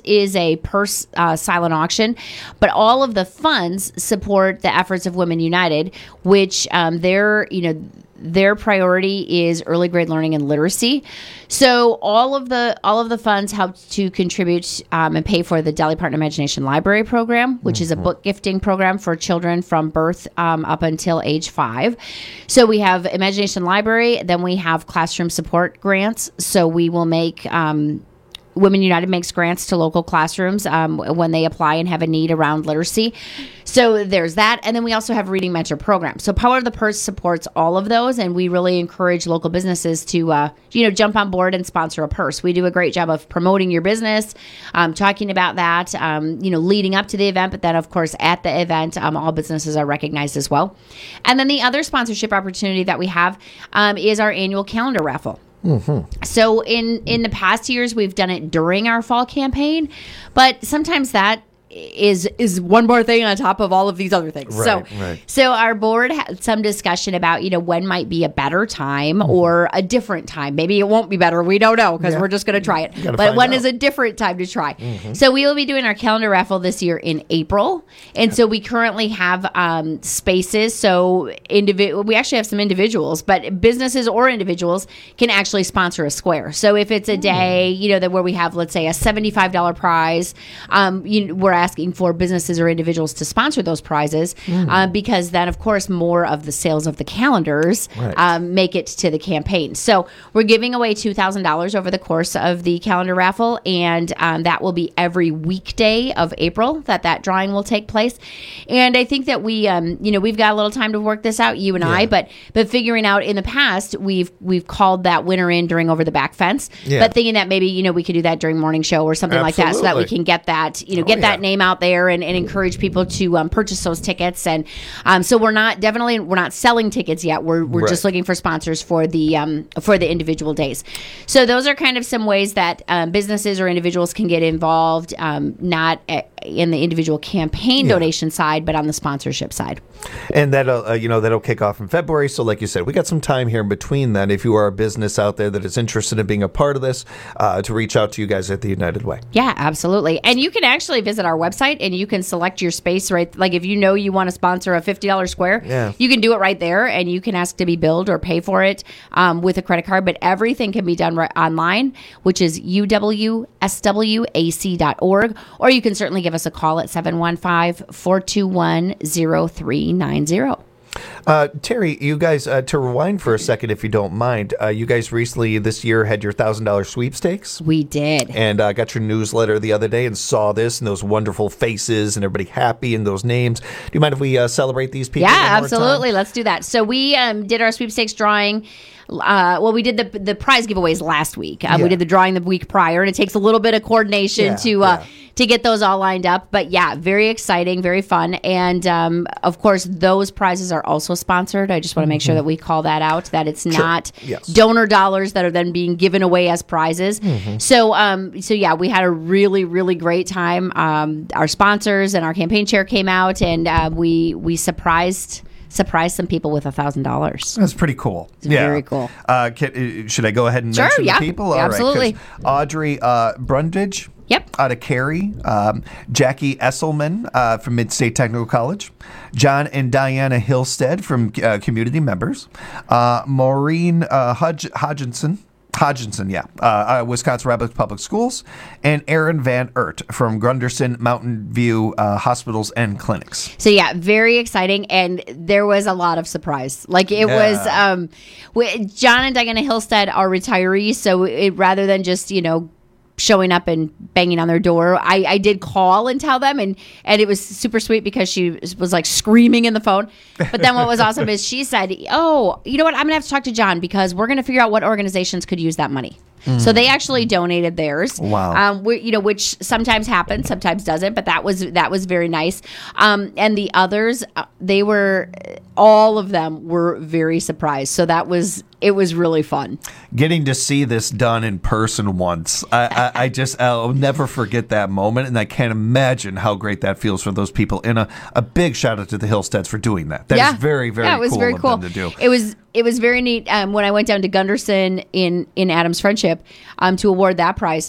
a purse uh, silent auction, but all of the funds support the efforts of Women United, which um, they're, you know, their priority is early grade learning and literacy. So all of the all of the funds help to contribute um, and pay for the Dolly Parton Imagination Library Program, which mm-hmm. is a book gifting program for children from birth um, up until age five. So we have Imagination Library, then we have classroom support grants. So we will make um, Women United makes grants to local classrooms um, when they apply and have a need around literacy. So there's that. And then we also have Reading Mentor program. So Power of the Purse supports all of those. And we really encourage local businesses to, uh, you know, jump on board and sponsor a purse. We do a great job of promoting your business, um, talking about that, um, you know, leading up to the event. But then, of course, at the event, um, all businesses are recognized as well. And then the other sponsorship opportunity that we have um, is our annual calendar raffle. Mm-hmm. So in, in the past years, we've done it during our fall campaign, but sometimes that is is one more thing on top of all of these other things. Right, so right. so our board had some discussion about, you know, when might be a better time mm-hmm. or a different time. Maybe it won't be better. We don't know because yeah. we're just going to try it. But when out. is a different time to try? Mm-hmm. So we will be doing our calendar raffle this year in April. And so we currently have um, spaces. So indivi- we actually have some individuals, but businesses or individuals can actually sponsor a square. So if it's a day, you know, that where we have, let's say, a seventy-five dollars prize, um, you know, we're asking for businesses or individuals to sponsor those prizes mm. uh, because then, of course, more of the sales of the calendars right. um, make it to the campaign. So we're giving away two thousand dollars over the course of the calendar raffle, and um, that will be every weekday of April that that drawing will take place. And I think that we, um, you know, we've got a little time to work this out, you and yeah. I, but but figuring out in the past, we've we've called that winner in during Over the Back Fence, yeah. but thinking that maybe, you know, we could do that during morning show or something Absolutely. like that so that we can get that, you know, get oh, that yeah. name out there and, and encourage people to um, purchase those tickets. And um, so we're not definitely we're not selling tickets yet. We're we're right. just looking for sponsors for the um, for the individual days. So those are kind of some ways that um, businesses or individuals can get involved, um, not at, in the individual campaign yeah. donation side, but on the sponsorship side. And that'll uh, you know that'll kick off in February. So like you said, we got some time here in between that. If you are a business out there that is interested in being a part of this, uh, to reach out to you guys at the United Way. Yeah, absolutely. And you can actually visit our website and you can select your space right. Like if you know you want to sponsor a fifty dollars square, yeah. you can do it right there, and you can ask to be billed or pay for it um, with a credit card. But everything can be done right online, which is u w s w a c dot org, or you can certainly give us a call at seven one five, four two one, zero three nine zero. Uh, Terry, you guys, uh, to rewind for a second, if you don't mind, uh, you guys recently this year had your one thousand dollars sweepstakes. We did. And I uh, got your newsletter the other day and saw this and those wonderful faces and everybody happy and those names. Do you mind if we uh, celebrate these people? Yeah, absolutely. Let's do that. So we um, did our sweepstakes drawing. Uh, well, we did the the prize giveaways last week. Um, yeah. We did the drawing the week prior, and it takes a little bit of coordination yeah, to uh, yeah. to get those all lined up. But yeah, very exciting, very fun, and um, of course, those prizes are also sponsored. I just want to make mm-hmm. sure that we call that out, that it's sure. not yes. donor dollars that are then being given away as prizes. Mm-hmm. So, um, so yeah, we had a really, really great time. Um, our sponsors and our campaign chair came out, and uh, we we surprised. Surprise some people with a thousand dollars. That's pretty cool. It's yeah. very cool. Uh, can, should I go ahead and sure, mention yeah. the people? All Absolutely. Right, Audrey uh, Brundage. Yep. Out of Cary. Um, Jackie Esselman uh, from Mid-State Technical College. John and Diana Hillstead from uh, community members. Uh, Maureen uh, Hodg- Hodginson. Hodginson, yeah, uh, uh, Wisconsin Rapids Public Schools, and Aaron Van Ert from Grunderson Mountain View uh, Hospitals and Clinics. So yeah, very exciting, and there was a lot of surprise. Like it yeah. was, um, we, John and Diana Hillstead are retirees, so it, rather than just you know. showing up and banging on their door, I, I did call and tell them, and, and it was super sweet because she was like screaming in the phone. But then what was awesome is she said, oh, you know what, I'm gonna have to talk to John because we're gonna figure out what organizations could use that money. Mm. So they actually donated theirs. Wow. Um, we, you know, which sometimes happens, sometimes doesn't, but that was that was very nice. Um, and the others, uh, they were, all of them were very surprised. So that was, it was really fun. Getting to see this done in person once, I, I, I just, I'll never forget that moment, and I can't imagine how great that feels for those people. And a, a big shout out to the Hillsteads for doing that. That yeah. is very, very yeah, it was cool very of cool. them to do. It was. It was very neat um, when I went down to Gunderson in, in Adams Friendship um, to award that prize.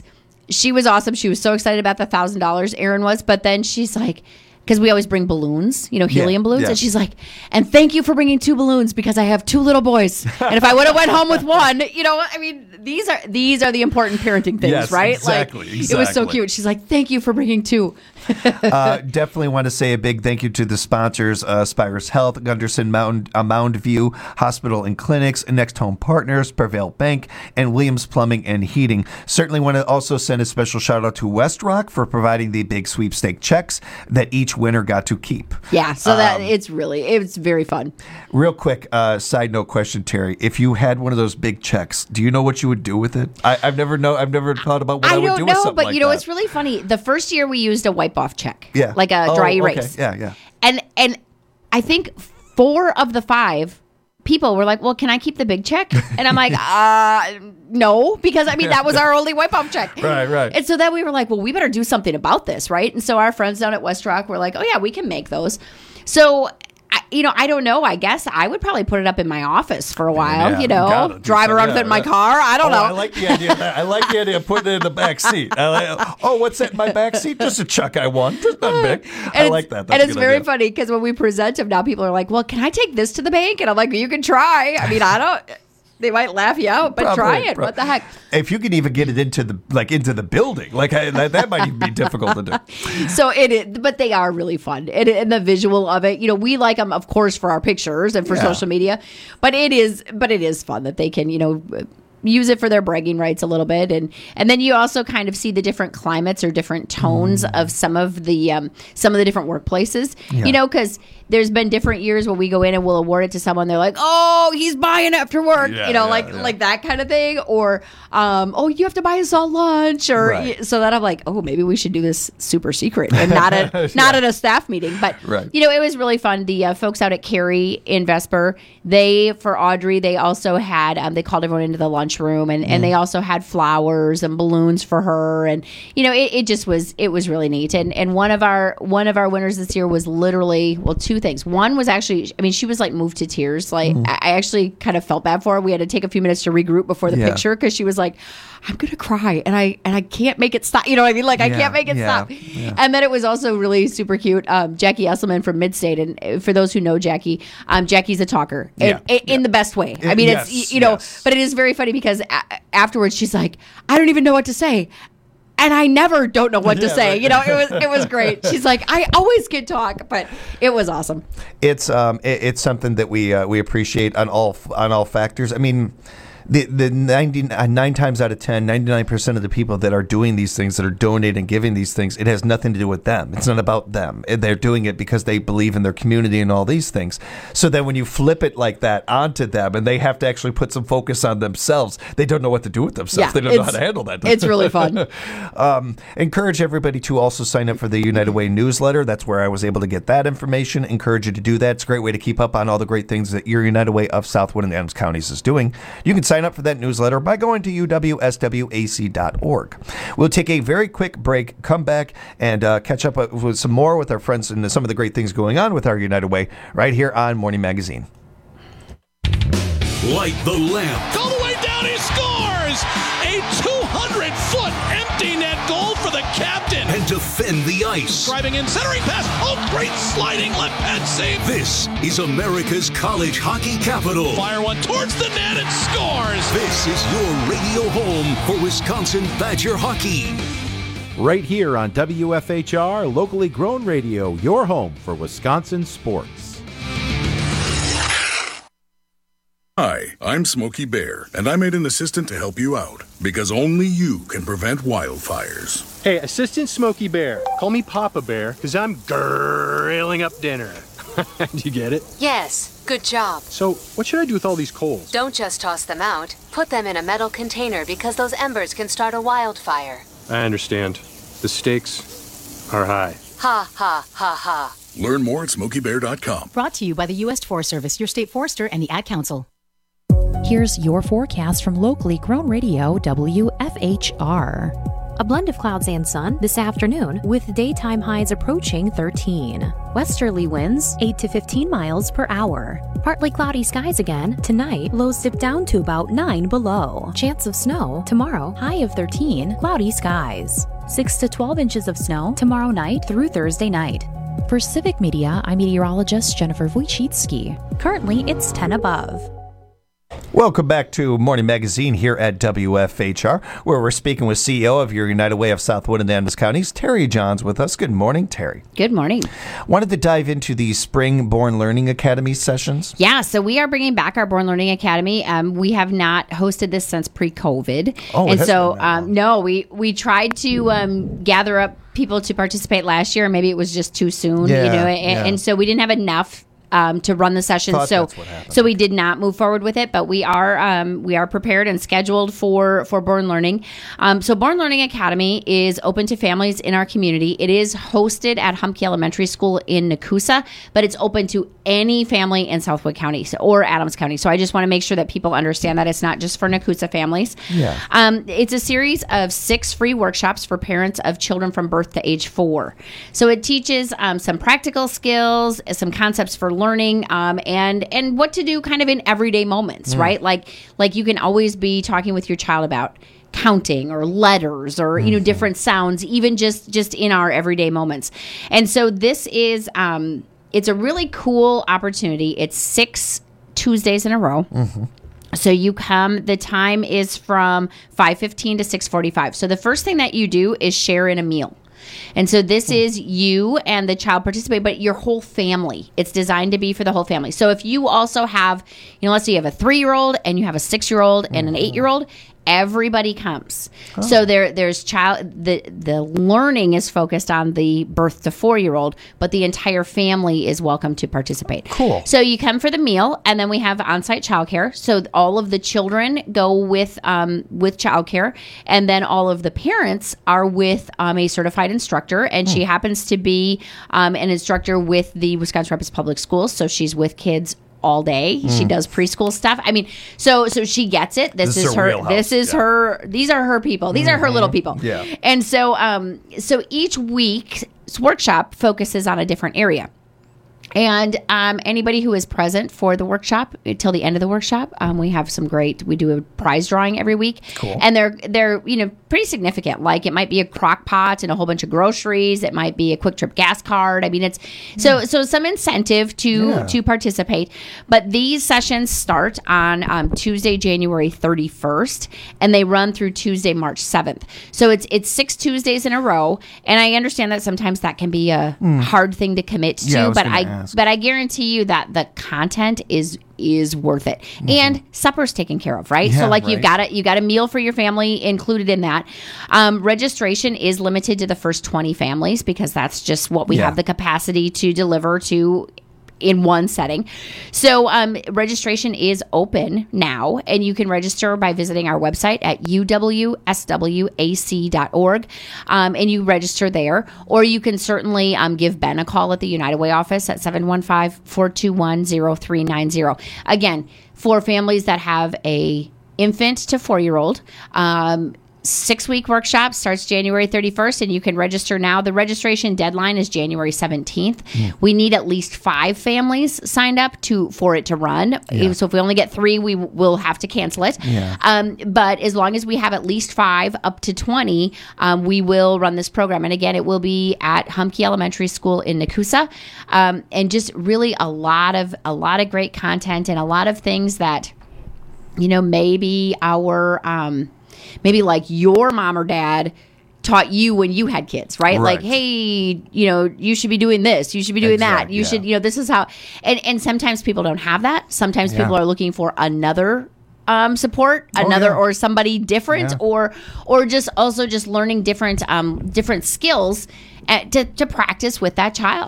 she was awesome. She was so excited about the one thousand dollars, Erin was. But then she's like, because we always bring balloons, you know, helium Yeah, balloons. yeah. And she's like, and thank you for bringing two balloons because I have two little boys. And if I would have went home with one, you know, I mean, these are these are the important parenting things, Yes, right? exactly, Like, it was so exactly. cute. She's like, thank you for bringing two. uh, definitely want to say a big thank you to the sponsors, uh, Spires Health, Gunderson Mountain, uh, Mound View Hospital and Clinics, Next Home Partners, Prevail Bank, and Williams Plumbing and Heating. Certainly want to also send a special shout out to West Rock for providing the big sweepstake checks that each winner got to keep. Yeah, so that Um, it's really, it's very fun. Real quick, uh, side note question, Terry. If you had one of those big checks, do you know what you would do with it? I, I've never know. I've never thought about what I, I would don't do with know, something but like you know, that. it's really funny. The first year we used a wipe off check, Yeah. like a Oh, dry okay. erase. Yeah, yeah. And and I think four of the five people were like, "Well, can I keep the big check?" And I'm like, "Uh, no," because I mean that was our only wipe off check. Right, right. And so then we were like, "Well, we better do something about this, right?" And so our friends down at West Rock were like, "Oh yeah, we can make those." So. I, you know, I don't know. I guess I would probably put it up in my office for a while. Yeah, you know, gotta do drive so, around yeah, with it in my yeah. car. I don't Oh, know. I like the idea. Of that. I like the idea of putting it in the back seat. I like, oh, what's that in my back seat? Just a chuck I won. Just not big. I it's- like that. That's and a it's good very idea. funny because when we present them now, people are like, "Well, can I take this to the bank?" And I'm like, "You can try." I mean, I don't. They might laugh you out, but try Probably, it. prob- What the heck? If you could even get it into the like into the building, like I, that, that might even be difficult to do. So it is, but they are really fun, and, and the visual of it. You know, we like them, of course, for our pictures and for Yeah. social media, but it is, but it is fun that they can, you know, use it for their bragging rights a little bit, and and then you also kind of see the different climates or different tones of some of the um, some of the different workplaces. Yeah. You know, because there's been different years when we go in and we'll award it to someone. They're like, "Oh, he's buying after work," Yeah, you know, yeah, like yeah. like that kind of thing, or um, "Oh, you have to buy us all lunch," or Right. so that I'm like, "Oh, maybe we should do this super secret and not at not at a staff meeting." But Right. you know, it was really fun. The uh, folks out at Cary in Vesper, they for Audrey, they also had um, they called everyone into the lunchroom, and, and they also had flowers and balloons for her, and you know, it, it just was it was really neat. And and one of our one of our winners this year was literally well, two things. One was actually, I mean, she was like moved to tears. Like I, I actually kind of felt bad for her. We had to take a few minutes to regroup before the Yeah. picture because she was like, "I'm gonna cry," and I and I can't make it stop. You know what I mean? Like I Yeah, can't make it yeah, stop. yeah. And then it was also really super cute. Um, Jackie Esselman from Midstate, and uh, for those who know Jackie, um, Jackie's a talker in, Yeah, in, in the best way. I Uh, mean, yes, it's y- you know, yes. but it is very funny because a- afterwards she's like, "I don't even know what to say." And I never don't know what to Yeah, say. right. You know, it was it was great. She's like, I always can talk, but it was awesome. It's um it, it's something that we uh, we appreciate on all on all factors. I mean, the the ninety nine times out of ten, ninety-nine percent of the people that are doing these things, that are donating and giving these things, it has nothing to do with them. It's not about them. They're doing it because they believe in their community and all these things. So then when you flip it like that onto them, and they have to actually put some focus on themselves, they don't know what to do with themselves. Yeah, they don't know how it's- to handle that. it's really fun. um, encourage everybody to also sign up for the United Way newsletter. That's where I was able to get that information. Encourage you to do that. It's a great way to keep up on all the great things that your United Way of Southwood and Adams counties is doing. You can sign up for that newsletter by going to u w s w a c dot org. We'll take a very quick break, come back, and uh, catch up with some more with our friends and some of the great things going on with our United Way right here on Morning Magazine. Light the lamp. All the way down, he scores! A two hundred foot empty net goal for the captain. And defend the ice. Driving in, centering pass. Oh, great sliding left pad save. This is America's college hockey capital. Fire one towards the net and scores. This is your radio home for Wisconsin Badger hockey. Right here on W F H R, locally grown radio, your home for Wisconsin sports. Hi, I'm Smokey Bear, and I made an assistant to help you out, because only you can prevent wildfires. Hey, Assistant Smokey Bear. Call me Papa Bear, because I'm grilling up dinner. Do you get it? Yes, good job. So, what should I do with all these coals? Don't just toss them out. Put them in a metal container because those embers can start a wildfire. I understand. The stakes are high. Ha ha ha ha. Learn more at smokey bear dot com. Brought to you by the U S Forest Service, your state forester, and the Ad Council. Here's your forecast from locally grown radio W F H R. A blend of clouds and sun this afternoon with daytime highs approaching thirteen. Westerly winds eight to fifteen miles per hour. Partly cloudy skies again. Tonight, lows dip down to about nine below. Chance of snow tomorrow, high of thirteen, cloudy skies. six to twelve inches of snow tomorrow night through Thursday night. For Civic Media, I'm meteorologist Jennifer Wojcicki. Currently, it's ten above. Welcome back to Morning Magazine here at W F H R, where we're speaking with C E O of your United Way of Southwood and Adams Counties, Terry Johns, with us. Good morning, Terry. Good morning. Wanted to dive into the Spring Born Learning Academy sessions. Yeah, so we are bringing back our Born Learning Academy. Um, we have not hosted this since pre-COVID. Oh, it and has so been that um, no, we we tried to um, gather up people to participate last year. Maybe it was just too soon, Yeah, you know, and, yeah. and so we didn't have enough. Um, to run the session, Thought so that's what happened. so we did not move forward with it, but we are um, we are prepared and scheduled for for Born Learning. Um, so Born Learning Academy is open to families in our community. It is hosted at Humke Elementary School in Nakusa, but it's open to any family in Southwood County so, or Adams County. So I just want to make sure that people understand that it's not just for Nakusa families. Yeah. Um, it's a series of six free workshops for parents of children from birth to age four. So it teaches um, some practical skills, some concepts for learning, um, and and what to do kind of in everyday moments, Mm. right? Like like you can always be talking with your child about counting or letters or you know different sounds, even just just in our everyday moments. And so this is um, it's a really cool opportunity. It's six Tuesdays in a row. So you come, the time is from five fifteen to six forty-five. So the first thing that you do is share in a meal. And so this is you and the child participate, but your whole family. It's designed to be for the whole family. So if you also have, you know, let's say you have a three-year-old and you have a six-year-old and an eight-year-old, everybody comes. Oh. So there there's child the the learning is focused on the birth to four-year-old, but the entire family is welcome to participate. Cool. So you come for the meal, and then we have on-site childcare. So all of the children go with um, with childcare, and then all of the parents are with um, a certified instructor, and she happens to be um, an instructor with the Wisconsin Rapids Public Schools. So she's with kids all day. She Mm. does preschool stuff. I mean, so so she gets it. This, This is is her her. wheelhouse, This is yeah. her. These are her people. These are her little people. Yeah. And so um so each week's workshop focuses on a different area. And um, anybody who is present for the workshop until the end of the workshop, um, we have some great. We do a prize drawing every week, Cool. and they're they're you know pretty significant. Like it might be a crock pot and a whole bunch of groceries. It might be a Quick Trip gas card. I mean, it's so so some incentive to Yeah. to participate. But these sessions start on um, Tuesday, January thirty-first, and they run through Tuesday, March seventh. So it's it's six Tuesdays in a row, and I understand that sometimes that can be a Mm. hard thing to commit to, Yeah, I was but gonna I ask. but I guarantee you that the content is is worth it, and supper's taken care of, right? Yeah, so like you've right. got a you got a meal for your family included in that. Um, registration is limited to the first twenty families because that's just what we Yeah. have the capacity to deliver to in one setting. So um, registration is open now, and you can register by visiting our website at u w s w a c dot org, um, and you register there. Or you can certainly um, give Ben a call at the United Way office at seven one five, four two one, zero three nine zero. Again, for families that have a infant to four-year-old, um, six-week workshop starts January thirty-first, and you can register now. The registration deadline is January seventeenth. We need at least five families signed up to for it to run. Yeah. So if we only get three, we will have to cancel it. Yeah. Um, but as long as we have at least five, up to twenty, um, we will run this program. And again, it will be at Humke Elementary School in Nakusa, um, and just really a lot of a lot of great content and a lot of things that, you know, maybe our um, maybe like your mom or dad taught you when you had kids, right? Right. Like, hey, you know, you should be doing this, you should be doing Exact, that, you yeah. should, you know, this is how. And and sometimes people don't have that. Sometimes Yeah. people are looking for another um, support, Oh, another yeah. or somebody different, Yeah. or or just also just learning different um, different skills at, to to practice with that child.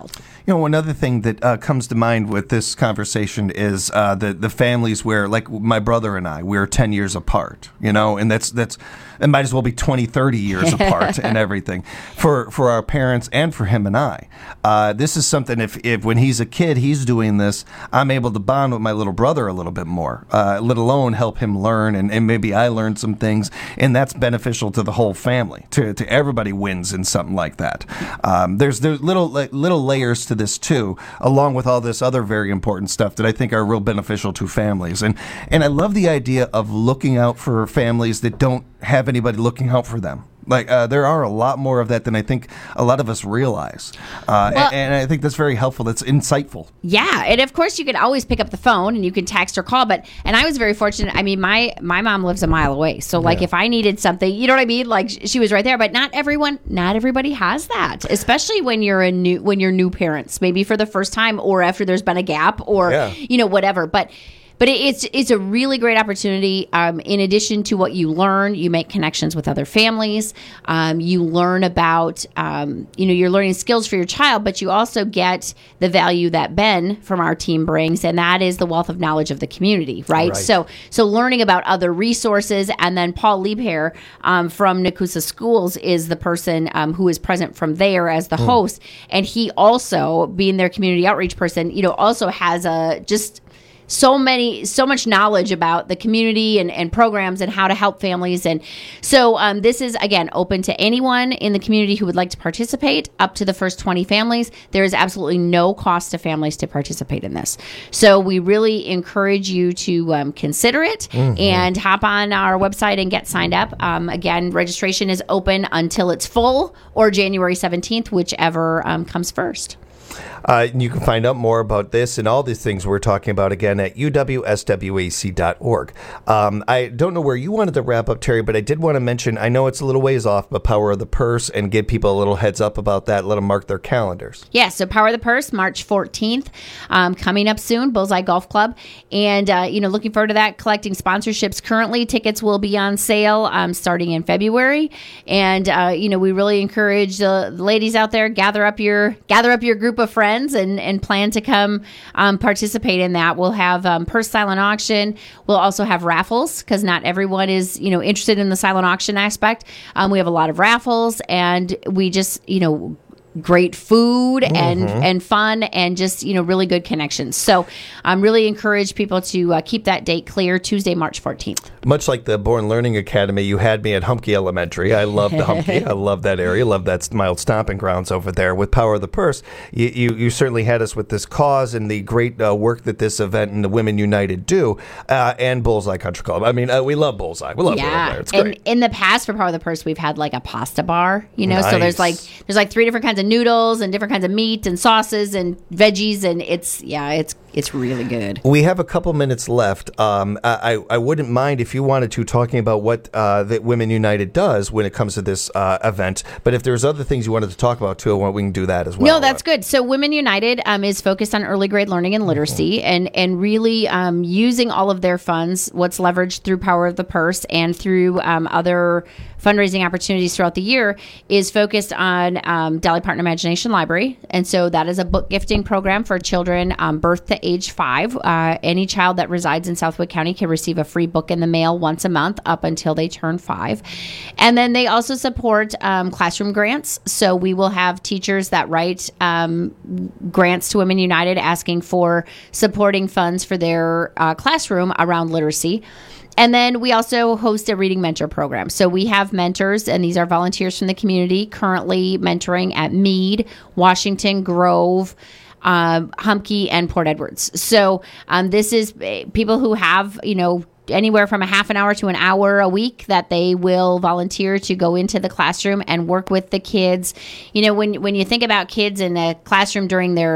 You know, another thing that uh, comes to mind with this conversation is uh, the the families where, like my brother and I, we're ten years apart. You know, and that's that's it might as well be twenty, thirty years apart and everything for for our parents and for him and I. Uh, this is something. If if when he's a kid, he's doing this, I'm able to bond with my little brother a little bit more. Uh, let alone help him learn, and, and maybe I learn some things, and that's beneficial to the whole family. To to everybody wins in something like that. Um, there's there's little like, little layers to this too, along with all this other very important stuff that I think are real beneficial to families. And and I love the idea of looking out for families that don't have anybody looking out for them. Like uh, there are a lot more of that than I think a lot of us realize, uh, Well- and, and I think that's very helpful. That's insightful. Yeah, and of course you can always pick up the phone and you can text or call. But and I was very fortunate. I mean, my my mom lives a mile away, so like Yeah. if I needed something, you know what I mean? Like sh- she was right there. But not everyone, not everybody has that, especially when you're a new when you're new parents, maybe for the first time or after there's been a gap or Yeah. you know whatever. But. But it- it's it's a really great opportunity. Um, in addition to what you learn, you make connections with other families. Um, you learn about, um, you know, you're learning skills for your child, but you also get the value that Ben from our team brings, and that is the wealth of knowledge of the community, right? Right. So so learning about other resources, and then Paul Liebherr um, from Nakusa Schools is the person um, who is present from there as the Mm. host, and he also, being their community outreach person, you know, also has a just so many so much knowledge about the community and, and programs and how to help families. And so um, this is again open to anyone in the community who would like to participate, up to the first twenty families. There is absolutely no cost to families to participate in this, so we really encourage you to um, consider it Mhm. and hop on our website and get signed up. Um, again, registration is open until it's full, or January seventeenth, whichever um, comes first. Uh, and you can find out more about this and all these things we're talking about again at U W S W A C dot org. Um, I don't know where you wanted to wrap up, Terry, but I did want to mention, I know it's a little ways off, but Power of the Purse, and give people a little heads up about that, let them mark their calendars. Yeah, so Power of the Purse, March fourteenth, um, coming up soon, Bullseye Golf Club. And, uh, you know, looking forward to that, collecting sponsorships. Currently, tickets will be on sale um, starting in February. And, uh, you know, we really encourage the ladies out there, gather up your gather up your group of friends and, and plan to come um, participate in that. We'll have um, purse silent auction. We'll also have raffles, because not everyone is, you know, interested in the silent auction aspect. Um, we have a lot of raffles, and we just, you know, great food and Mhm. and fun, and just, you know, really good connections. So I'm really encourage people to uh, keep that date clear, Tuesday, March fourteenth. Much like the Born Learning Academy, you had me at Humpkey Elementary. I loved Humpkey. I love that area. Love that mild stomping grounds over there. With Power of the Purse, you, you, you certainly had us with this cause and the great uh, work that this event and the Women United do, uh, and Bullseye Country Club. I mean, uh, we love Bullseye. We love it over there. It's and great. in the past for Power of the Purse, we've had like a pasta bar, you know, so there's like Nice. there's like three different kinds of noodles and different kinds of meat and sauces and veggies, and it's yeah, it's it's really good. We have a couple minutes left. Um, I, I wouldn't mind if you wanted to talking about what uh, that Women United does when it comes to this uh, event. But if there's other things you wanted to talk about too, well, we can do that as well. No, that's good. So Women United um, is focused on early grade learning and literacy, and and really um, using all of their funds, what's leveraged through Power of the Purse and through um, other fundraising opportunities throughout the year, is focused on um, Dolly Parton Imagination Library. And so that is a book gifting program for children um, birth to age five. Uh, any child that resides in Southwood County can receive a free book in the mail once a month up until they turn five. And then they also support um, classroom grants. So we will have teachers that write um, grants to Women United asking for supporting funds for their uh, classroom around literacy. And then we also host a reading mentor program. So we have mentors, and these are volunteers from the community currently mentoring at Meade, Washington, Grove, um, Humpkey, and Port Edwards. So um, this is uh, people who have, you know, anywhere from a half an hour to an hour a week that they will volunteer to go into the classroom and work with the kids. You know, when when you think about kids in a classroom during their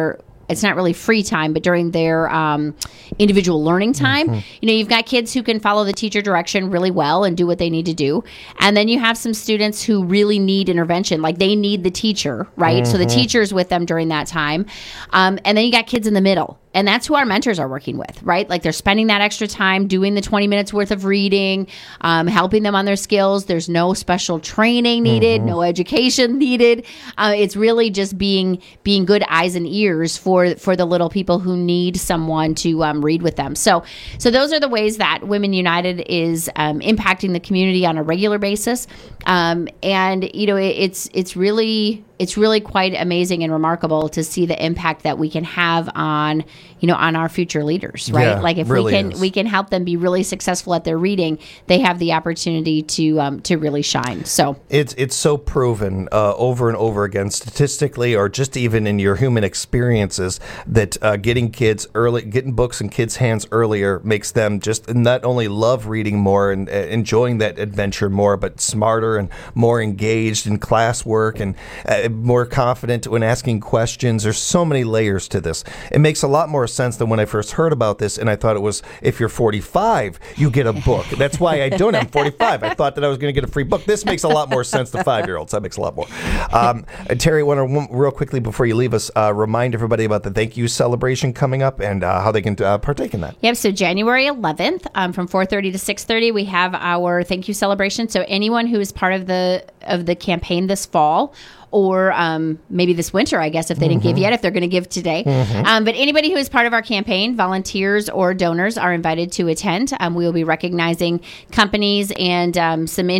it's not really free time, but during their um, individual learning time, mm-hmm. you know, you've got kids who can follow the teacher direction really well and do what they need to do. And then you have some students who really need intervention, like they need the teacher, right? Mm-hmm. So the teacher's with them during that time. Um, and then you got kids in the middle. And that's who our mentors are working with, right? Like they're spending that extra time doing the twenty minutes worth of reading, um, helping them on their skills. There's no special training needed, mm-hmm. no education needed. Uh, it's really just being being good eyes and ears for for the little people who need someone to um, read with them. So, so those are the ways that Women United is um, impacting the community on a regular basis. Um, and you know, it, it's it's really. It's really quite amazing and remarkable to see the impact that we can have on, you know, on our future leaders, right? Yeah, like if really we can is. we can help them be really successful at their reading, they have the opportunity to um, to really shine. So it's it's so proven uh, over and over again, statistically, or just even in your human experiences, that uh, getting kids early, getting books in kids' hands earlier makes them just not only love reading more and uh, enjoying that adventure more, but smarter and more engaged in classwork and uh, more confident when asking questions. There's so many layers to this. It makes a lot more sense than when I first heard about this, and I thought it was, if you're forty-five, you get a book. That's why I don't. I'm forty-five. I thought that I was going to get a free book. This makes a lot more sense to five-year-olds. That makes a lot more. Um, and Terry, I want to, real quickly before you leave us, uh, remind everybody about the Thank You celebration coming up and uh, how they can uh, partake in that. Yep, so January eleventh, um, from four thirty to six thirty, we have our Thank You celebration. So anyone who is part of the of the campaign this fall, or um, maybe this winter, I guess, if they didn't Mm-hmm. give yet, if they're going to give today. Mhm. Um, but anybody who is part of our campaign, volunteers or donors, are invited to attend. Um, we will be recognizing companies and um, some